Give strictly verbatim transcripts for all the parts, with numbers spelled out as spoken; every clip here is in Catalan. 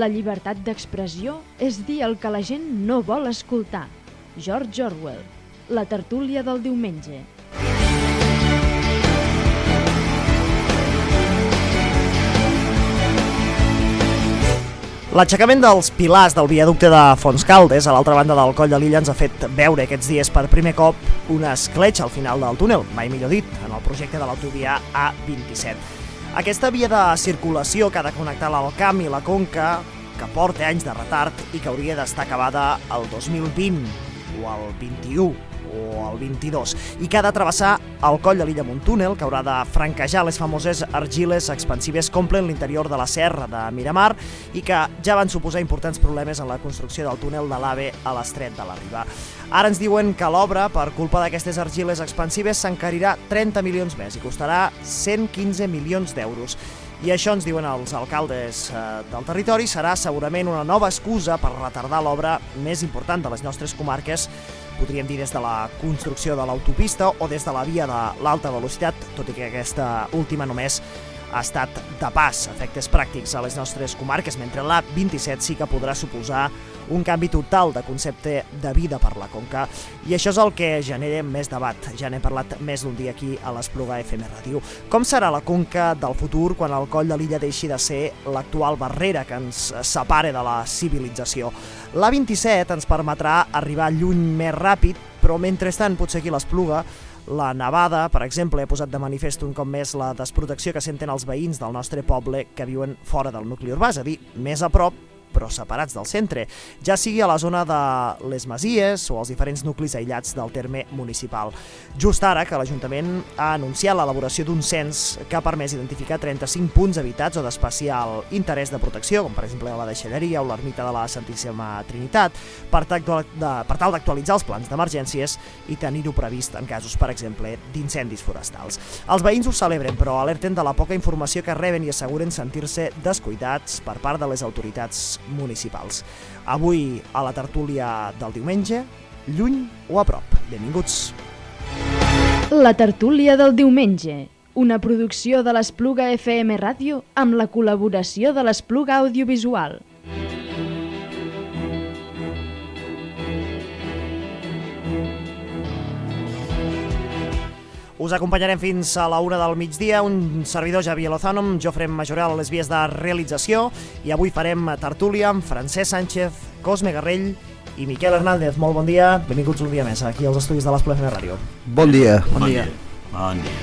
La llibertat d'expressió és dir el que la gent no vol escoltar. George Orwell. La tertúlia del diumenge. L'aixecament dels pilars del viaducte de Fontscaldes, a l'altra banda del Coll de Lilla, ens ha fet veure aquests dies per primer cop una escletxa al final del túnel, mai millor dit, en el projecte de l'autovia A vint-i-set. Aquesta via de circulació que ha de connectar l'Alt Camp i la Conca, que porta anys de retard i que hauria d'estar acabada el dos mil vint, o el vint-i-u, o el vint-i-dos, i que ha de travessar el Coll de Lilla amb un túnel que haurà de franquejar les famoses argiles expansives que omplen l'interior de la serra de Miramar i que ja van suposar importants problemes en la construcció del túnel de l'AVE a l'estret de la Riba. Ara ens diuen que l'obra, per culpa d'aquestes argiles expansives, s'encarirà trenta milions més i costarà cent quinze milions d'euros. I això, ens diuen els alcaldes eh, del territori, serà segurament una nova excusa per retardar l'obra més important de les nostres comarques, podríem dir des de la construcció de l'autopista o des de la via de l'alta velocitat, tot i que aquesta última només ha estat de pas, efectes pràctics a les nostres comarques, mentre l'A vint-i-set sí que podrà suposar un canvi total de concepte de vida per la Conca. I això és el que genera més debat. Ja n'he parlat més d'un dia aquí a l'Espluga F M Ràdio. Com serà la Conca del futur quan el Coll de Lilla deixi de ser l'actual barrera que ens separa de la civilització? L'A vint-i-set ens permetrà arribar lluny més ràpid, però mentrestant potser aquí a l'Espluga la nevada, per exemple, ha posat de manifest un cop més la desprotecció que senten els veïns del nostre poble que viuen fora del nucli urbà, és a dir, més a prop, però separats del centre, ja sigui a la zona de les Masies o als diferents nuclis aïllats del terme municipal. Just ara que l'Ajuntament ha anunciat l'elaboració d'un cens que ha permès identificar trenta-cinc punts habitats o d'especial interès de protecció, com per exemple la Deixalleria o l'Ermita de la Santíssima Trinitat, per tal d'actualitzar els plans d'emergències i tenir-ho previst en casos, per exemple, d'incendis forestals. Els veïns ho celebren, però alerten de la poca informació que reben i asseguren sentir-se descuidats per part de les autoritats municipals. Avui, a la tertúlia del diumenge, lluny o a prop. Benvinguts. La tertúlia del diumenge, una producció de l'Espluga F M Ràdio amb la col·laboració de l'Espluga Audiovisual. Us acompanyarem fins a la una del migdia, un servidor Javier Lozano, amb Jofre Majorel a les vies de realització, i avui farem tertúlia amb Francesc Sánchez, Cosme Garrell i Miquel Hernández. Molt bon dia, benvinguts un dia més aquí als estudis de l'Espluga F M Ràdio. Bon dia. Bon, bon dia. dia. Bon dia.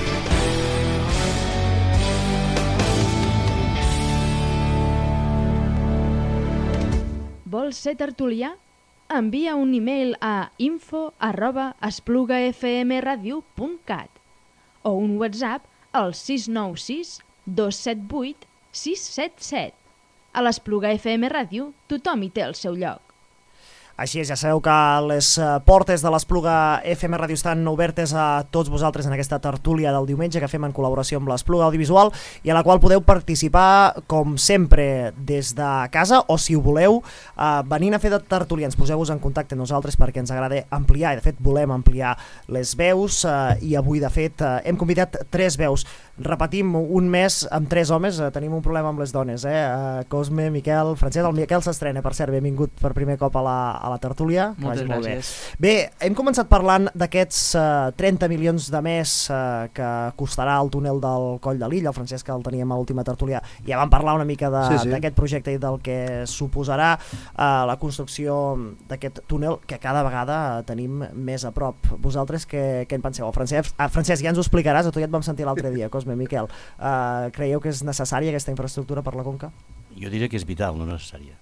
Vols ser tertulià? Envia un e-mail a info arroba esplugafmradio punt cat o un WhatsApp al sis nou sis dos set vuit sis set set. A l'Espluga F M Ràdio tothom hi té el seu lloc. Així és, ja sabeu que les portes de l'Espluga F M Ràdio estan obertes a tots vosaltres en aquesta tertúlia del diumenge que fem en col·laboració amb l'Espluga Audiovisual i a la qual podeu participar, com sempre, des de casa, o si ho voleu, eh, venint a fer de tertulians, poseu-vos en contacte amb nosaltres perquè ens agrada ampliar, i de fet volem ampliar les veus, eh, i avui de fet eh, hem convidat tres veus. Repetim, un mes amb tres homes, eh, tenim un problema amb les dones, eh? eh Cosme, Miquel, Francesc, el Miquel s'estrena, per cert, benvingut per primer cop a la, a la tertúlia. Moltes gràcies. Bé. bé, hem començat parlant d'aquests eh, trenta milions de més eh, que costarà el túnel del Coll de Lilla. El Francesc, que el teníem a l'última tertúlia, ja vam parlar una mica d'aquest sí, sí. projecte i del que suposarà eh, la construcció d'aquest túnel que cada vegada tenim més a prop. Vosaltres què, què en penseu? Francesc, ah, Francesc, ja ens ho explicaràs, a tu ja et vam sentir l'altre dia, Cosme, Miquel. Uh, creieu que és necessària aquesta infraestructura per la Conca? Jo diria que és vital, no necessària.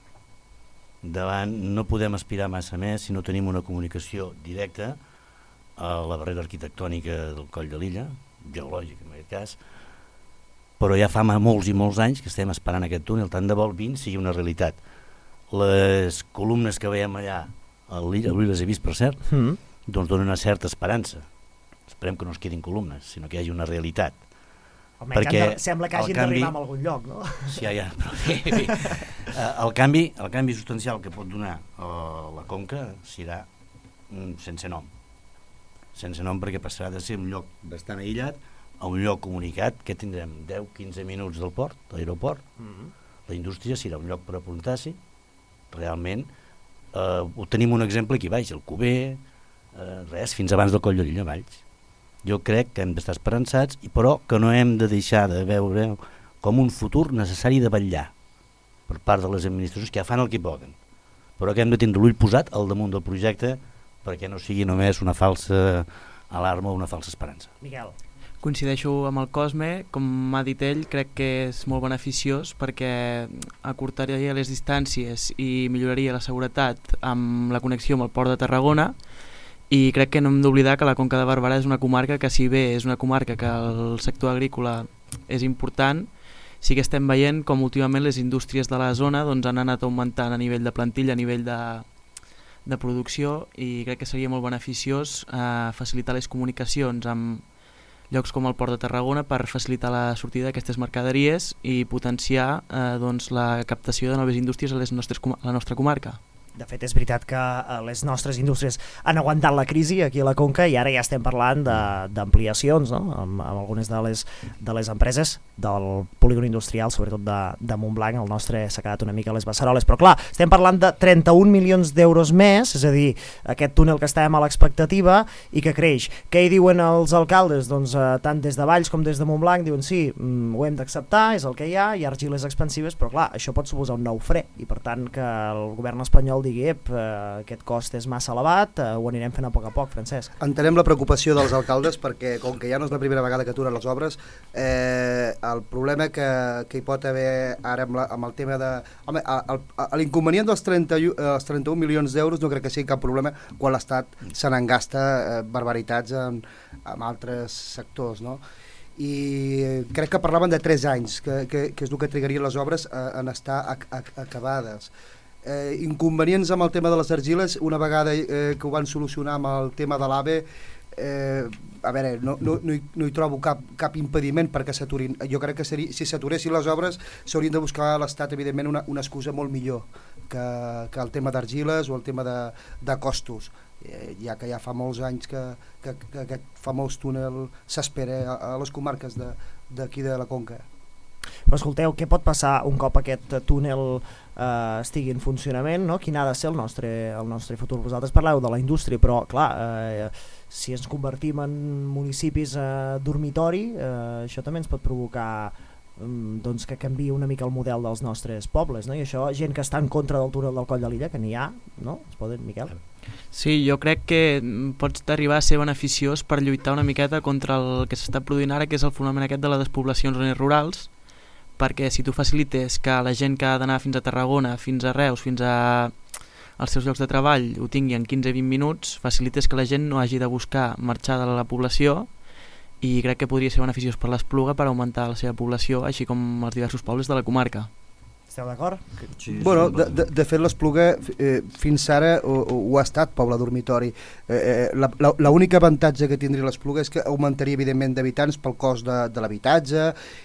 Davant no podem aspirar massa més si no tenim una comunicació directa a la barrera arquitectònica del Coll de Lilla, geològica en aquest cas, però ja fa molts i molts anys que estem esperant aquest túnel, tant de bo el vint sigui una realitat. Les columnes que veiem allà, avui les he vist per cert, mm. doncs donen una certa esperança. Esperem que no es quedin columnes, sinó que hi hagi una realitat. Home, perquè que de, sembla que hagin d'arribar a algun lloc, no? Sí, ja, ja, però bé, bé. El, canvi, el canvi substancial que pot donar uh, la Conca serà um, sense nom. Sense nom perquè passarà de ser un lloc bastant aïllat a un lloc comunicat que tindrem deu a quinze minuts del port, de l'aeroport. Mm-hmm. la indústria serà un lloc per apuntar-s'hi, realment. Eh, tenim un exemple aquí baix, el Cuber, eh, res, fins abans del Coll de Lilla, Valls. Jo crec que hem d'estar esperançats, però que no hem de deixar de veure com un futur necessari de vetllar per part de les administracions que ja fan el que poden, però que hem de tindre l'ull posat al damunt del projecte perquè no sigui només una falsa alarma o una falsa esperança. Miquel. Coincideixo amb el Cosme, com ha dit ell, crec que és molt beneficiós perquè acortaria les distàncies i milloraria la seguretat amb la connexió amb el Port de Tarragona, i crec que no hem d'oblidar que la Conca de Barberà és una comarca que, si bé és una comarca que el sector agrícola és important, sí que estem veient com últimament les indústries de la zona doncs, han anat augmentant a nivell de plantilla, a nivell de, de producció, i crec que seria molt beneficiós eh, facilitar les comunicacions amb llocs com el Port de Tarragona per facilitar la sortida d'aquestes mercaderies i potenciar eh, doncs, la captació de noves indústries a, les nostres, a la nostra comarca. De fet, és veritat que les nostres indústries han aguantat la crisi aquí a la Conca i ara ja estem parlant d'ampliacions, no? amb, amb algunes de les, de les empreses del polígon industrial, sobretot de, de Montblanc. El nostre s'ha quedat una mica a les beceroles, però clar, estem parlant de trenta-un milions d'euros més, és a dir, aquest túnel que estàvem a l'expectativa i que creix. Què hi diuen els alcaldes? Doncs eh, tant des de Valls com des de Montblanc diuen sí, mm, ho hem d'acceptar, és el que hi ha, hi ha argiles expansives, però clar, això pot suposar un nou fre i per tant que el govern espanyol digui ep, eh, aquest cost és massa elevat, eh, ho anirem fent a poc a poc, Francesc. Entenem la preocupació dels alcaldes perquè com que ja no és la primera vegada que aturen les obres, eh, el problema que, que hi pot haver ara amb, la, amb el tema de... Home, l'inconvenient dels trenta, els trenta-un milions d'euros no crec que sigui cap problema quan l'Estat se n'engasta eh, barbaritats en, en altres sectors, no? I crec que parlaven de tres anys, que, que, que és el que trigarien les obres a, en estar a, a, acabades. Eh, inconvenients amb el tema de les argiles, una vegada eh, que ho van solucionar amb el tema de l'AVE, eh, a veure, no, no, no, hi, no hi trobo cap, cap impediment perquè s'aturin. Jo crec que seria, si s'aturessin les obres s'haurien de buscar a l'Estat evidentment una, una excusa molt millor que, que el tema d'argiles o el tema de, de costos, eh, ja que ja fa molts anys que, que, que aquest famós túnel s'espera a, a les comarques d'aquí de, de la Conca. Però escolteu, què pot passar un cop aquest túnel eh, estigui en funcionament, no? Quin ha de ser el nostre, el nostre futur? Vosaltres parleu de la indústria, però clar, eh, si ens convertim en municipis eh, dormitori, eh, això també ens pot provocar eh, doncs que canviï una mica el model dels nostres pobles, no? I això, gent que està en contra del túnel del Coll de Lilla, que n'hi ha, no? Es poden, Miquel? Sí, jo crec que pots arribar a ser beneficiós per lluitar una miqueta contra el que s'està produint ara, que és el fenomen aquest de les despoblacions rurals, perquè si tu facilites que la gent que ha d'anar fins a Tarragona, fins a Reus, fins a als seus llocs de treball ho tingui en quinze a vint minuts, facilites que la gent no hagi de buscar marxar de la població, i crec que podria ser beneficiós per l'Espluga per augmentar la seva població, així com els diversos pobles de la comarca. Esteu d'acord? Sí, bueno, sí, de, de, de fet l'Espluga eh, fins ara ho, ho ha estat poble dormitori. Eh, L'únic avantatge que tindria l'Espluga és que augmentaria evidentment d'habitants pel cost de, de l'habitatge,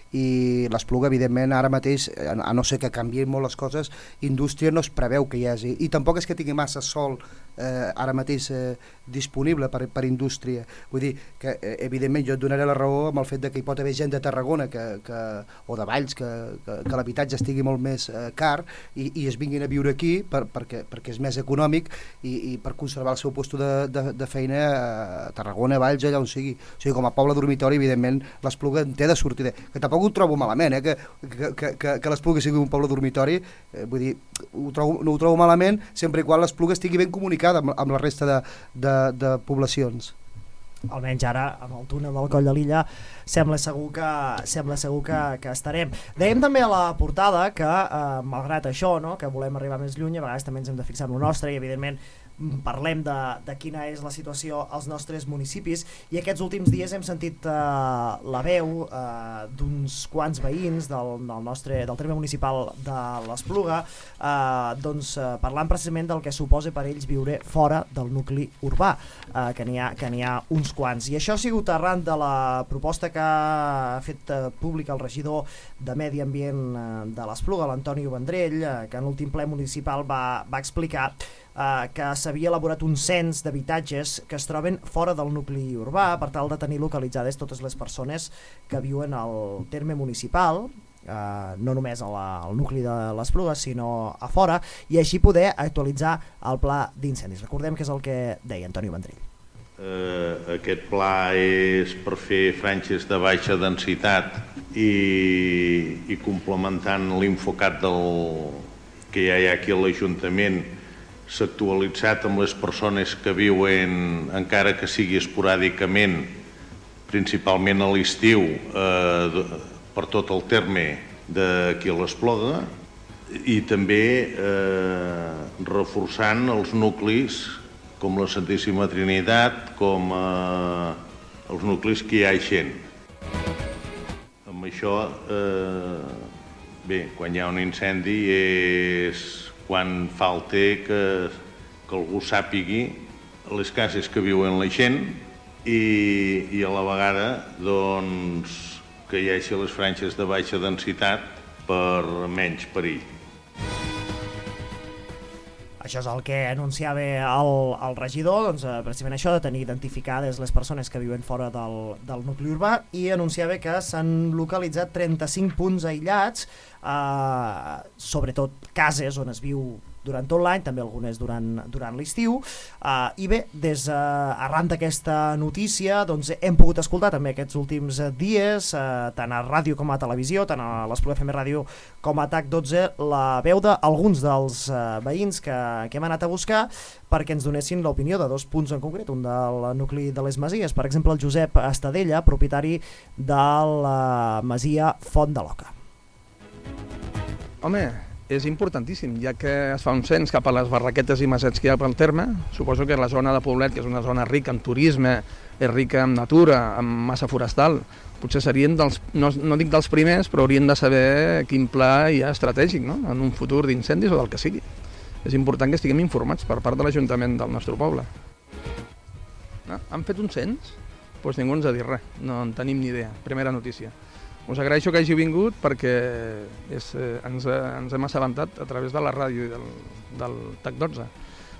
i l'Espluga evidentment ara mateix, a no ser que canviïn molt les coses, indústria no es preveu que hi hagi, i tampoc és que tingui massa sol eh, ara mateix eh, disponible per, per indústria. Vull dir que eh, evidentment jo et donaré la raó amb el fet de que hi pot haver gent de Tarragona que, que, o de Valls que, que, que l'habitatge estigui molt més eh, car i, i es vinguin a viure aquí per, perquè, perquè és més econòmic i, i per conservar el seu lloc de, de, de feina a Tarragona, a Valls, allà on sigui. O sigui, com a poble dormitori evidentment l'Espluga en té de sortida, que tampoc ho trobo malament, eh? que, que, que, que l'Espluga sigui un poble dormitori, eh, vull dir, ho trobo, no ho trobo malament sempre i quan l'Espluga estigui ben comunicada amb, amb la resta de, de, de poblacions. Almenys ara amb el túnel del Coll de Lilla sembla segur que, sembla segur que, que estarem. Dèiem també a la portada que eh, malgrat això, no, que volem arribar més lluny, a vegades també ens hem de fixar en el nostre i evidentment parlem de, de quina és la situació als nostres municipis, i aquests últims dies hem sentit eh, la veu eh, d'uns quants veïns del, del nostre del terme municipal de l'Espluga, eh, doncs eh, parlant precisament del que suposa per ells viure fora del nucli urbà, eh, que n'hi ha, que n'hi ha uns quants, i això ha sigut arran de la proposta que ha fet eh, pública el regidor de Medi Ambient eh, de l'Espluga, l'Antoni Vendrell, eh, que en l'últim ple municipal va, va explicar Uh, que s'havia elaborat un cens d'habitatges que es troben fora del nucli urbà per tal de tenir localitzades totes les persones que viuen al terme municipal, eh, no només al nucli de l'Espluga sinó a fora, i així poder actualitzar el pla d'incendis. Recordem que és el que deia Antoni Vendrell. Uh, aquest pla és per fer franges de baixa densitat i, i complementant l'Infocat del, que ja hi ha aquí a l'Ajuntament, s'ha actualitzat amb les persones que viuen, encara que sigui esporàdicament, principalment a l'estiu, eh, per tot el terme d'aquí a l'Espluga, i també eh, reforçant els nuclis com la Santíssima Trinitat, com eh, els nuclis que hi ha gent. Amb això, eh, bé, quan hi ha un incendi és quan falta que, que algú sàpigui les cases que viuen la gent i, i a la vegada doncs, que hi hagi les franges de baixa densitat per menys perill. Això és el que anunciava el, el regidor, doncs, eh, precisament això de tenir identificades les persones que viuen fora del, del nucli urbà, i anunciava que s'han localitzat trenta-cinc punts aïllats, eh, sobretot cases on es viu durant tot l'any, també algunes durant, durant l'estiu, uh, i bé, des, uh, arran d'aquesta notícia doncs, hem pogut escoltar també aquests últims dies, uh, tant a ràdio com a televisió, tant a l'Espluga F M Ràdio com a T A C dotze, la veu d'alguns dels uh, veïns que, que hem anat a buscar perquè ens donessin l'opinió de dos punts en concret, un del nucli de les Masies, per exemple el Josep Estadella, propietari de la masia Font de l'Oca. Home, és importantíssim, ja que es fa un cens cap a les barraquetes i masets que hi ha pel terme. Suposo que la zona de Poblet, que és una zona rica en turisme, és rica en natura, en massa forestal, potser serien dels, no, no dic dels primers, però haurien de saber quin pla hi ha estratègic, no?, en un futur d'incendis o del que sigui. És important que estiguem informats per part de l'Ajuntament del nostre poble. No? Han fet un cens? Doncs ningú ens ha dit res, no en tenim ni idea. Primera notícia. Us agraeixo que hagi vingut perquè és, eh, ens, ens hem assabentat a través de la ràdio i del, del T A C dotze.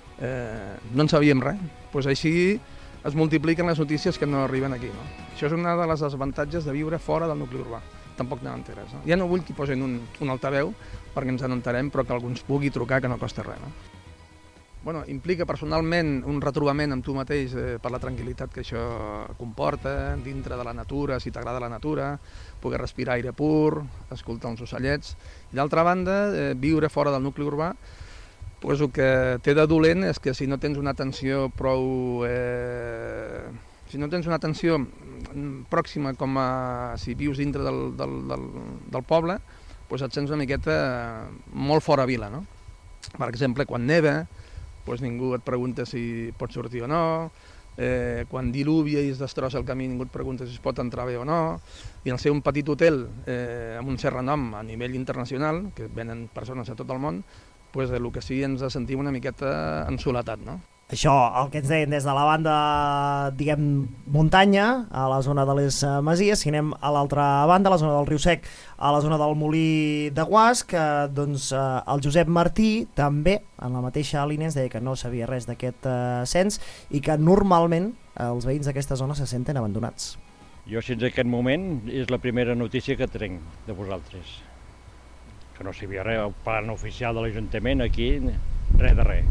Eh, no en sabíem res. Pues així es multipliquen les notícies que no arriben aquí. No? Això és una de les desavantatges de viure fora del nucli urbà. Tampoc te n'enteres. No? Ja no vull que posin un, un altaveu perquè ens n'enterem, però que algú ens pugui trucar, que no costa res. No? Bueno, implica personalment un retrobament amb tu mateix eh, per la tranquil·litat que això comporta, dintre de la natura, si t'agrada la natura, poder respirar aire pur, escoltar els ocellets. I d'altra banda, eh, viure fora del nucli urbà, pues, el que té de dolent és que si no tens una atenció prou... Eh, si no tens una atenció pròxima com a si vius dintre del, del, del, del poble, pues et sents una miqueta molt fora vila, no? Per exemple, quan neva, pues ningú et pregunta si pot sortir o no, eh, quan diluvia i es destrossa el camí ningú et pregunta si es pot entrar bé o no, i al ser un petit hotel eh, amb un cert renom a nivell internacional, que venen persones a tot el món, pues, el que sí ens sentim una miqueta ensoletat, no? Això, el que ens deien des de la banda, diguem, muntanya, a la zona de les Masies. Si anem a l'altra banda, a la zona del Riu Sec, a la zona del Molí de Guasc, eh, doncs eh, el Josep Martí també, en la mateixa línia, ens deia que no sabia res d'aquest eh, cens i que normalment eh, els veïns d'aquesta zona se senten abandonats. Jo, fins a aquest moment, és la primera notícia que trenc de vosaltres. Que no sabia res, el plan oficial de l'Ajuntament aquí, res de res.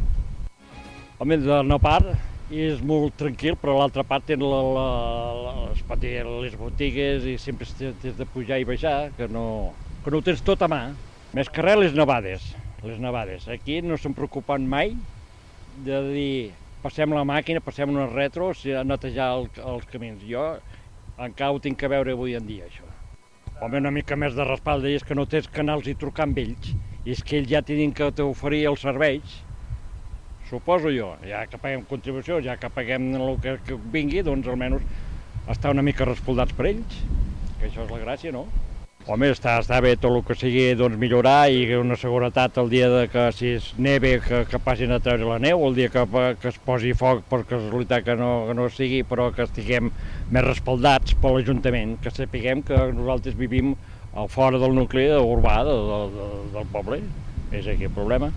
Home, de una part és molt tranquil, però l'altra part tenen la, la, la, les botigues i sempre has de pujar i baixar, que no, que no ho tens tot a mà. Més que res, les nevades. Les nevades. Aquí no se'n preocupen mai de dir passem la màquina, passem unes retros a netejar el, els camins. Jo encara ho tinc que veure avui en dia, això. Home, una mica més de respalda és que no tens canals i trucar amb ells. I és que ells ja tenen que t'oferir els serveis. Suposo jo, ja que paguem contribució, ja que paguem el que, que vingui, doncs almenys estar una mica respaldats per ells, que això és la gràcia, no? Home, està, està bé tot el que sigui doncs, millorar i una seguretat el dia de que si és neve que, que passin a treure la neu, el dia que, que es posi foc per casualitat que no, que no sigui, però que estiguem més respaldats per l'Ajuntament, que sapiguem que nosaltres vivim al fora del nucli urbà de, de, de, del poble, és aquí el problema.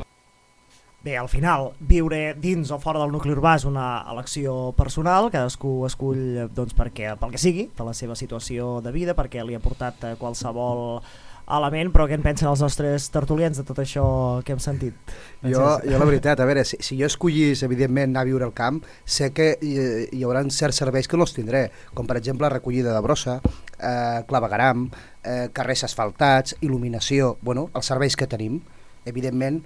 Bé, al final, viure dins o fora del nucli urbà és una elecció personal, cadascú escull doncs, perquè, pel que sigui, per la seva situació de vida, perquè li ha portat qualsevol a la ment, però què en pensen els nostres tertulians de tot això que hem sentit? Jo, jo la veritat, a veure, si, si jo escollís, evidentment, anar a viure al camp, sé que hi, hi haurà certs serveis que no els tindré, com per exemple recollida de brossa, eh, clavegaram, eh, carrers asfaltats, il·luminació, bueno, els serveis que tenim. Evidentment,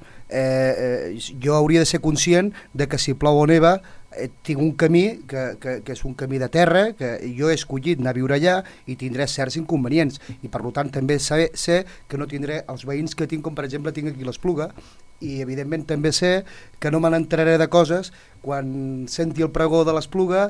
eh, eh, jo hauria de ser conscient de que si plou o neva eh, tinc un camí que, que, que és un camí de terra, que jo he escollit anar a viure allà i tindré certs inconvenients i per tant també sé, sé que no tindré els veïns que tinc, com per exemple tinc aquí l'Espluga, i evidentment també sé que no me n'entraré de coses quan senti el pregó de l'Espluga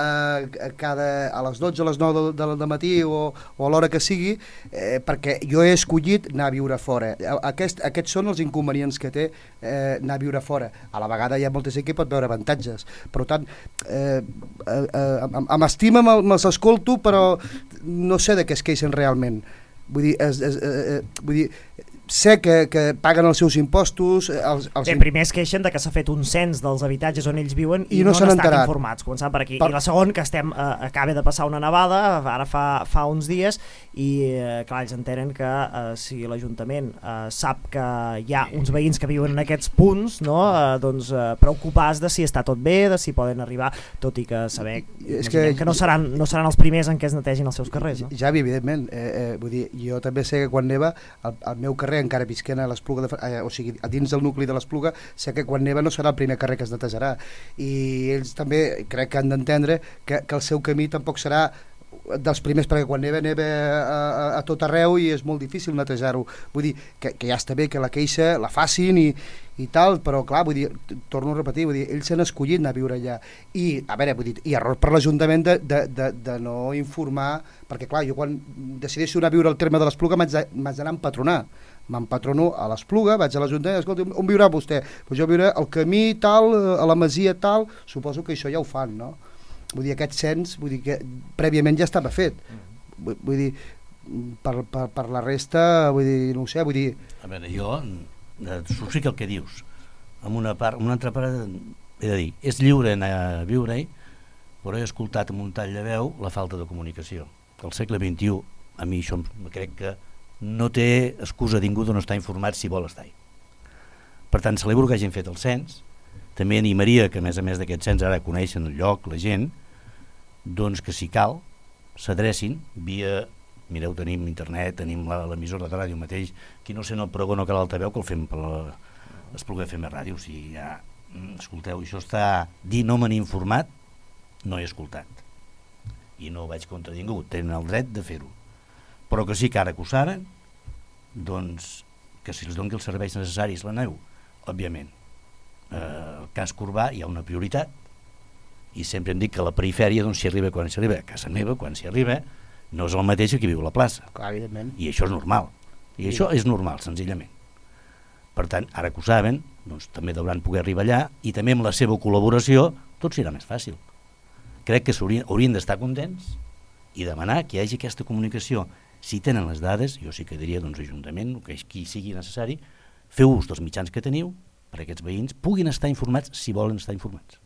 eh, cada, a les dotze, a les nou del, del, del matí o, o a l'hora que sigui, eh, perquè jo he escollit anar a viure fora. Aquest, aquests són els inconvenients que té eh, anar a viure fora. A la vegada hi ha molta gent que pot veure avantatges. Per tant, eh, eh, eh, amb estima me'ls escolto, però no sé de què es queixen realment. Vull dir, es, es, eh, vull dir sé que, que paguen els seus impostos. Els, els... Bé, primer es queixen de que s'ha fet un cens dels habitatges on ells viuen i, I no, no s'han estat enterat. informats, començant per aquí. Per... I la segona, que estem, eh, acaba de passar una nevada, ara fa, fa uns dies, i eh, clar, ells entenen que eh, si l'Ajuntament eh, sap que hi ha uns veïns que viuen en aquests punts, no, eh, doncs eh, preocupats de si està tot bé, de si poden arribar, tot i que saber és que, que no seran, no seran els primers en què es netegin els seus carrers. No? Javi, evidentment, eh, eh, vull dir, jo també sé que quan neva, al, al meu carrer, encara visquent a l'Espluga, de, eh, o sigui, a dins del nucli de l'Espluga, sé que quan neva no serà el primer carrer que es netejarà, i ells també crec que han d'entendre que, que el seu camí tampoc serà dels primers, perquè quan neva, neva a, a, a tot arreu i és molt difícil netejar-ho. Vull dir, que, que ja està bé que la queixa la facin i, i tal, però clar, vull dir, torno a repetir, vull dir, ells s'han escollit anar a viure allà i, a veure, vull dir, i error per l'Ajuntament de, de, de, de no informar, perquè clar, jo quan decideixo anar a viure al terme de l'Espluga m'haig d'anar a empadronar, m'empadrono a l'Espluga, vaig a l'Ajuntament, escolta, on viurà vostè? Pues jo viuré al camí tal, a la masia tal, suposo que això ja ho fan, no? Vull dir, aquest cens, vull dir que prèviament ja estava fet. Vull, vull dir, per, per, per la resta, vull dir, no ho sé, vull dir... A veure, jo subscric el que dius. Amb una part, una altra part, he de dir, és lliure anar a viure-hi, però he escoltat amb un tall de veu la falta de comunicació. Al segle vint-i-u, a mi això crec que no té excusa ningú de no estar informat si vol estar-hi. Per tant, celebro que hagin fet el cens, també animaria que a més a més d'aquest cens ara coneixen el lloc, la gent, doncs que si cal s'adrecin via, mireu, tenim internet, tenim l'emissora de ràdio mateix, qui no sent el pregó no cal l'altaveu, que el fem per l'Espluga F M Ràdio, o sigui, ja, escolteu, això està dir no me n'he informat, no he escoltat i no ho vaig contra ningú, tenen el dret de fer-ho, però que sí que ara que ho saben, doncs que si els doni els serveis necessaris la neu, òbviament, eh, el casc urbà hi ha una prioritat i sempre em dic que la perifèria doncs s'hi arriba quan s'hi arriba, a casa meva quan s'hi arriba no és el mateix que viu a la plaça. Clar, evidentment. I això és normal, i sí. Això és normal, senzillament. Per tant, ara que ho saben, doncs també devran poder arribar allà i també amb la seva col·laboració tot serà més fàcil. Crec que haurien d'estar contents i demanar que hi hagi aquesta comunicació. Si tenen les dades, jo sí que diria, doncs, Ajuntament, que qui sigui necessari, feu ús dels mitjans que teniu perquè aquests veïns puguin estar informats si volen estar informats.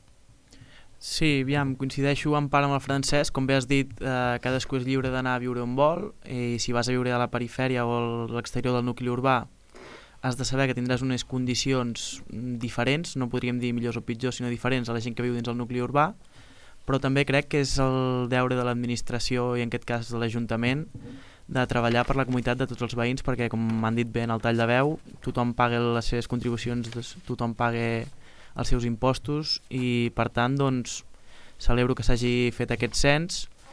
Sí, aviam, coincideixo en part amb el Francesc, com bé has dit, eh, cadascú és lliure d'anar a viure on vol, i si vas a viure a la perifèria o a l'exterior del nucli urbà has de saber que tindràs unes condicions diferents, no podríem dir millors o pitjors, sinó diferents a la gent que viu dins el nucli urbà, però també crec que és el deure de l'administració i en aquest cas de l'Ajuntament de treballar per la comunitat de tots els veïns, perquè com m'han dit bé en el tall de veu, tothom paga les seves contribucions, tothom paga els seus impostos i per tant doncs celebro que s'hagi fet aquest cens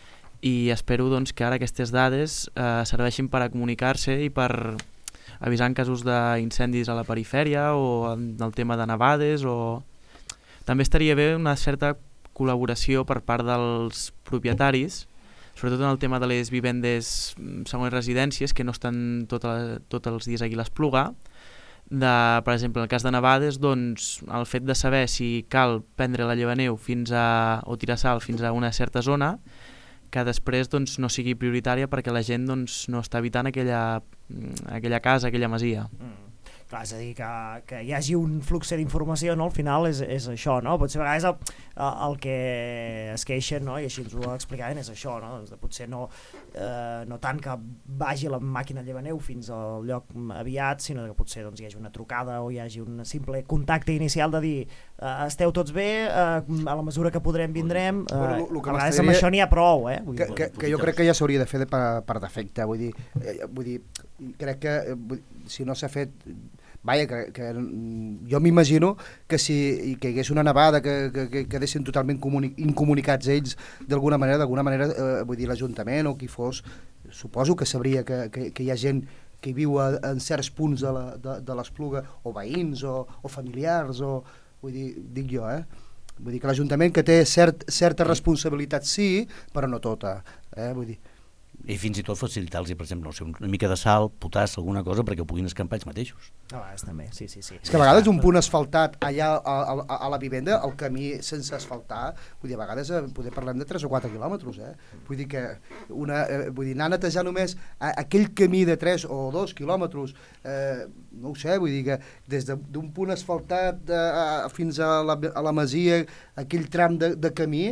i espero doncs que ara aquestes dades eh, serveixin per a comunicar-se i per avisar en casos d'incendis a la perifèria o en el tema de nevades, o també estaria bé una certa col·laboració per part dels propietaris, sobretot en el tema de les vivendes segones residències que no estan tot la, tots els dies aquí a l'Espluga, de, per exemple, en el cas de nevades, doncs, el fet de saber si cal prendre la llevaneu fins a, o tirar sal fins a una certa zona, que després doncs, no sigui prioritària perquè la gent doncs, no està evitant aquella, aquella casa, aquella masia. Mm. clar, és a dir, que, que hi hagi un flux d'informació, no? Al final és, és això, no? Potser a vegades el, el que es queixen, no? I així ens ho explicaven, és això, no? Doncs potser no, eh, no tant que vagi la màquina llevaneu fins al lloc aviat, sinó que potser doncs, hi hagi una trucada o hi hagi un simple contacte inicial de dir eh, esteu tots bé, eh, a la mesura que podrem vindrem, eh, bueno, lo, lo que a vegades amb això n'hi ha prou, eh? Vull que, que, que jo crec que ja s'hauria de fer de per, per defecte, vull dir, eh, vull dir crec que vull, si no s'ha fet, vaja, que, que jo m'imagino que si que hi hagués una nevada que, que, que quedessin totalment comuni, incomunicats ells d'alguna manera, d'alguna manera, eh, vull dir, l'Ajuntament o qui fos, suposo que sabria que, que, que hi ha gent que hi viu a, en certs punts de, la, de, de l'Espluga, o veïns, o, o familiars, o, vull dir, dic jo, eh? Vull dir que l'Ajuntament que té cert, certa responsabilitat sí, però no tota, eh? Vull dir, i fins i tot facilitar-los, per exemple, no sé, una mica de sal, potàs, alguna cosa, perquè puguin escampar ells mateixos. A vegades també, sí, sí, sí. És que a vegades un punt asfaltat allà a, a, a la vivenda, el camí sense asfaltar, vull dir, a vegades eh, poder parlem de tres o quatre quilòmetres, eh? Vull dir que una, eh, vull dir, anar a netejar només a, aquell camí de tres o dos quilòmetres, eh, no ho sé, vull dir que des d'un punt asfaltat de, a, fins a la, a la masia, aquell tram de, de camí,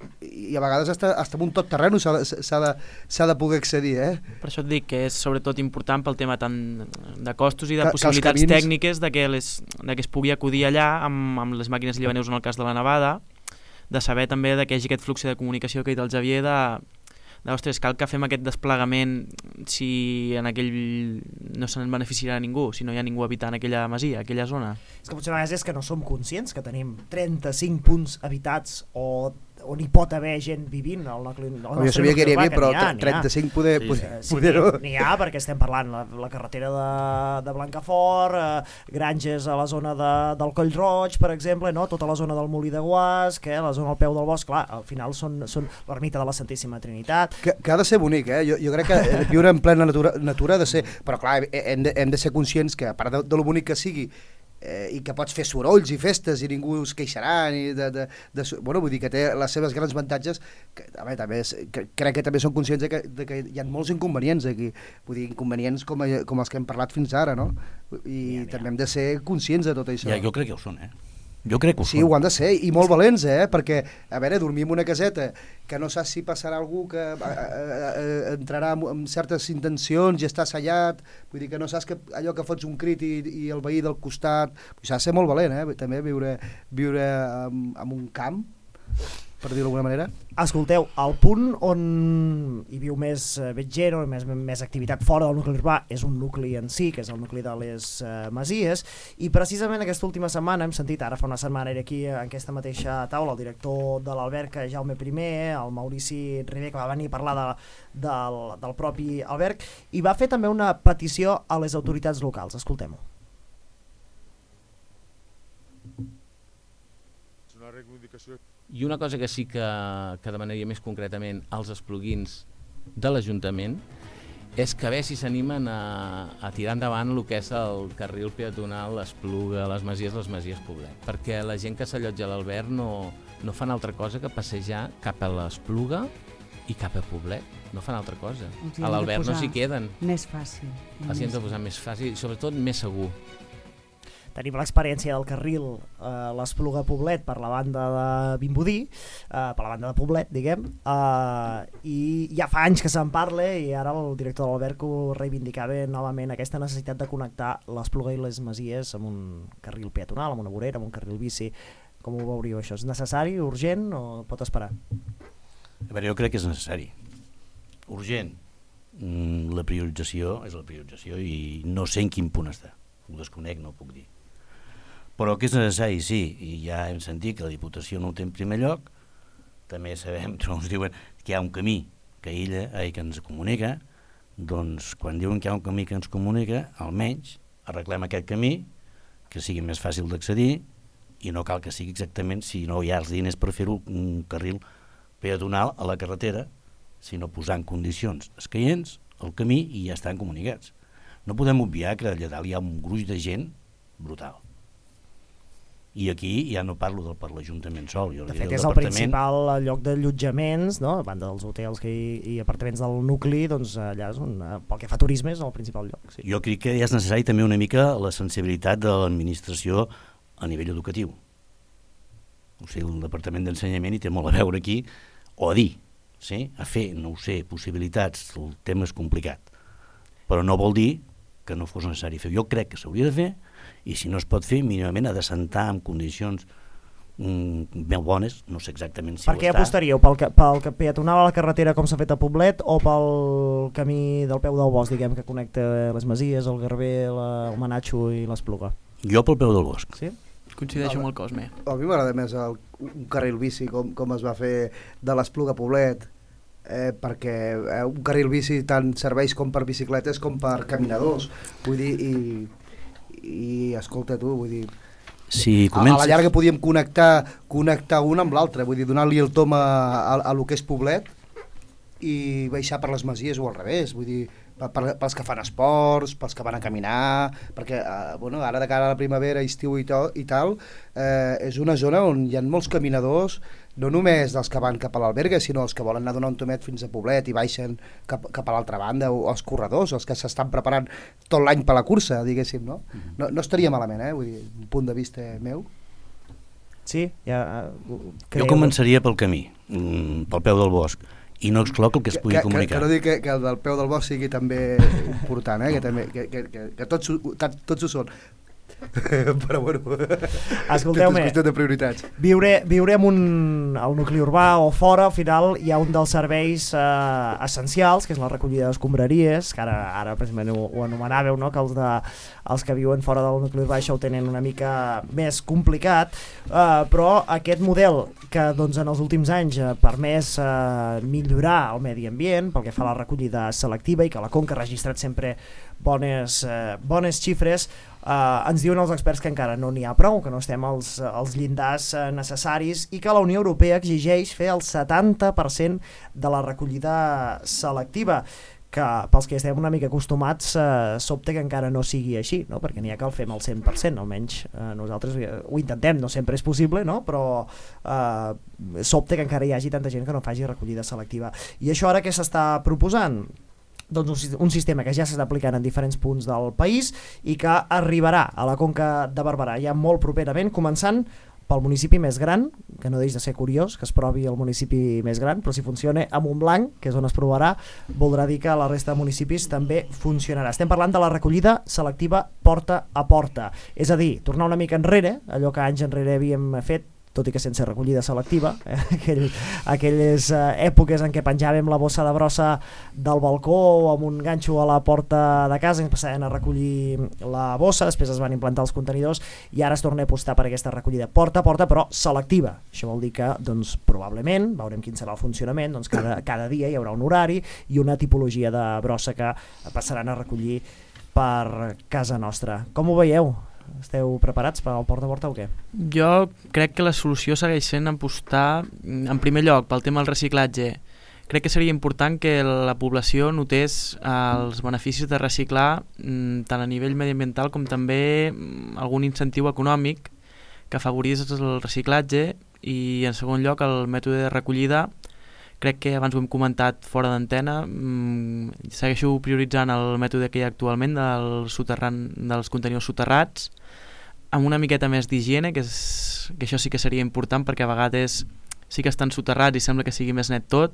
i a vegades hasta, hasta un tot terreno s'ha de, de, de poder accedir, eh? Per això et dic que és sobretot important pel tema tant de costos i de que, possibilitats que camins... tècniques de que, les, de que es pugui acudir allà amb, amb les màquines llevaneus en el cas de la nevada, de saber també de que hi hagi aquest flux de comunicació que ha dit el Xavier de, de ostres, cal que fem aquest desplegament si en aquell no se'n beneficiarà ningú, si no hi ha ningú habitant aquella masia, aquella zona. És que potser a vegades és que no som conscients que tenim trenta-cinc punts habitats o on hi pot haver gent vivint al nucli, al jo sabia que hi havia, però ha, trenta-cinc poder, sí, poder, sí, poder no. N'hi ha, perquè estem parlant la, la carretera de, de Blancafort, eh, granges a la zona de, del Coll Roig, per exemple, no? Tota la zona del Molí de Guasc, eh? La zona al peu del bosc, clar, al final són, són l'ermita de la Santíssima Trinitat. Que, que ha de ser bonic, eh? Jo, jo crec que viure en plena natura, natura ha de ser... Però clar, hem de, hem de ser conscients que, a part de, de lo bonic que sigui, eh, i que pots fer sorolls i festes i ningú es queixarà ni de, de, de, bueno, vull dir que té les seves grans avantatges que, també, també és, que, crec que també són conscients de que, de que hi ha molts inconvenients aquí, vull dir, inconvenients com, a, com els que hem parlat fins ara, no? I ja, ja. També hem de ser conscients de tot això. Ja, jo crec que ho són, eh? Jo crec que ho sí, són. ho han de ser, i molt valents, eh? Perquè, a veure, dormir en una caseta que no saps si passarà algú que a, a, a, a, entrarà amb, amb certes intencions i està assallat, vull dir que no saps que allò que fots un crit i, i el veí del costat, s'ha de ser molt valent, eh? També viure, viure en, en un camp, per dir-ho d'alguna manera. Escolteu, el punt on hi viu més eh, gent o més, més activitat fora del nucli urbà és un nucli en si, que és el nucli de les eh, Masies, i precisament aquesta última setmana hem sentit, ara fa una setmana era aquí en aquesta mateixa taula, el director de l'Alberca, Jaume I, el Maurici Ribé, que va venir a parlar de, del, del propi alberg, i va fer també una petició a les autoritats locals. Escoltem-ho. És una reivindicació. I una cosa que sí que, que demanaria més concretament als espluguins de l'Ajuntament és que a veure si s'animen a, a tirar endavant el que és el carril peatonal Espluga, les Masies, les Masies Poblet, perquè la gent que s'allotja a l'Alberg no, no fan altra cosa que passejar cap a l'Espluga i cap a Poblet, no fan altra cosa. A l'Alberg no s'hi queden. Més fàcil. Els hem de posar més fàcil i sobretot més segur. Tenim l'experiència del carril eh, l'Espluga Poblet per la banda de Vimbodí, eh, per la banda de Poblet, diguem, eh, i ja fa anys que se'n parla i ara el director de l'Alberg ho reivindicava novament aquesta necessitat de connectar l'Espluga i les Masies amb un carril peatonal, amb una vorera, amb un carril bici. Com ho veuríeu això? És necessari, urgent o pot esperar? A veure, jo crec que és necessari. Urgent. Mm, la priorització és la priorització i no sé en quin punt està. Ho desconec, no ho puc dir. Però que és necessari, sí, i ja hem sentit que la Diputació no ho té en primer lloc, també sabem, ens diuen que hi ha un camí que ella, eh, que ens comunica, doncs quan diuen que hi ha un camí que ens comunica, almenys arreglem aquest camí, que sigui més fàcil d'accedir, i no cal que sigui exactament, si no hi ha els diners per fer-ho, un carril peatonal a la carretera, sinó posar en condicions escaients el camí i ja estan comunicats. No podem obviar que allà dalt hi ha un gruix de gent brutal. I aquí ja no parlo del per l'Ajuntament sol. Jo de fet, fet, el és el departament... principal lloc d'allotjaments, no? A banda dels hotels que hi, i apartaments del nucli, doncs allà és un, pel que fa a turisme és el principal lloc. Sí. Jo crec que ja és necessari també una mica la sensibilitat de l'administració a nivell educatiu. O sigui, el Departament d'Ensenyament hi té molt a veure aquí, o a dir, sí? A fer, no ho sé, possibilitats, el tema és complicat. Però no vol dir que no fos necessari fer. Jo crec que s'hauria de fer, i si no es pot fer, mínimament ha de sentar en condicions mm, ben bones, no sé exactament si per ho què està. apostaríeu? Pel, pel peatonal a la carretera com s'ha fet a Poblet o pel camí del peu del bosc, diguem, que connecta les Masies, el Garber, la, el Manatxo i l'Espluga? Jo pel peu del bosc. Sí? Coincideixo amb el Cosme. A mi m'agrada més el, un carril bici com, com es va fer de l'Espluga a Poblet, eh, perquè eh, un carril bici tant serveix com per bicicletes com per caminadors, vull dir, i i escolta tu, vull dir, si comences... a la llarga podíem connectar connectar un amb l'altre, vull dir, donar-li el tom a, a, a lo que és Poblet i baixar per les Masies o al revés, vull dir, per, per, pels que fan esports, pels que van a caminar, perquè eh, bueno, ara de cara a la primavera, estiu i, to, i tal, eh, és una zona on hi ha molts caminadors, no només dels que van cap a l'alberga, sinó els que volen anar a donar un tomet fins a Poblet i baixen cap, cap a l'altra banda, o els corredors, els que s'estan preparant tot l'any per la cursa, diguéssim, no? No, no estaria malament, eh? Vull dir, un punt de vista meu. Sí, ja... Uh, jo començaria pel camí, mm, pel peu del bosc, i no excloc el que es pugui que, comunicar. Que, que no dic que, que el del peu del bosc sigui també important, eh? que, també, que, que, que, que tots, tots ho són. Però bueno, escolteu-me, és qüestió de prioritats. Viure, viure en un, al nucli urbà o fora, al final hi ha un dels serveis eh, essencials, que és la recollida d'escombraries, que ara, ara precisament ho, ho anomenàveu, no? Que els, de, els que viuen fora del nucli urbà això ho tenen una mica més complicat, eh, però aquest model que doncs, en els últims anys ha permès eh, millorar el medi ambient pel que fa a la recollida selectiva i que la Conca ha registrat sempre bones, eh, bones xifres, Uh, ens diuen els experts que encara no n'hi ha prou, que no estem als, als llindars uh, necessaris i que la Unió Europea exigeix fer el setanta per cent de la recollida selectiva, que pels que estem una mica acostumats uh, sobta que encara no sigui així, no? Perquè n'hi ha que el fem al cent per cent, almenys uh, nosaltres ho intentem, no sempre és possible, no? Però uh, sobta que encara hi hagi tanta gent que no faci recollida selectiva. I això ara què s'està proposant? Doncs un sistema que ja s'està aplicant en diferents punts del país i que arribarà a la Conca de Barberà ja molt properament, començant pel municipi més gran, que no deix de ser curiós que es provi el municipi més gran, però si funciona a Montblanc, que és on es provarà, voldrà dir que a la resta de municipis també funcionarà. Estem parlant de la recollida selectiva porta a porta, és a dir, tornar una mica enrere, allò que anys enrere havíem fet, tot i que sense recollida selectiva, eh? Aquell, aquelles eh, èpoques en què penjàvem la bossa de brossa del balcó o amb un ganxo a la porta de casa, ens passaven a recollir la bossa, després es van implantar els contenidors i ara es torna a apostar per aquesta recollida porta a porta, però selectiva. Això vol dir que, doncs, probablement, veurem quin serà el funcionament, doncs cada, cada dia hi haurà un horari i una tipologia de brossa que passaran a recollir per casa nostra. Com ho veieu? Esteu preparats per al porta a porta o què? Jo crec que la solució segueix sent apostar, en primer lloc, pel tema del reciclatge. Crec que seria important que la població notés els beneficis de reciclar tant a nivell mediambiental com també algun incentiu econòmic que afavorís el reciclatge i, en segon lloc, el mètode de recollida. Crec que abans ho hem comentat fora d'antena, mmm, segueixo prioritzant el mètode que hi ha actualment del soterran, dels contenidors soterrats, amb una miqueta més d'higiene, que, és, que això sí que seria important perquè a vegades sí que estan soterrats i sembla que sigui més net tot,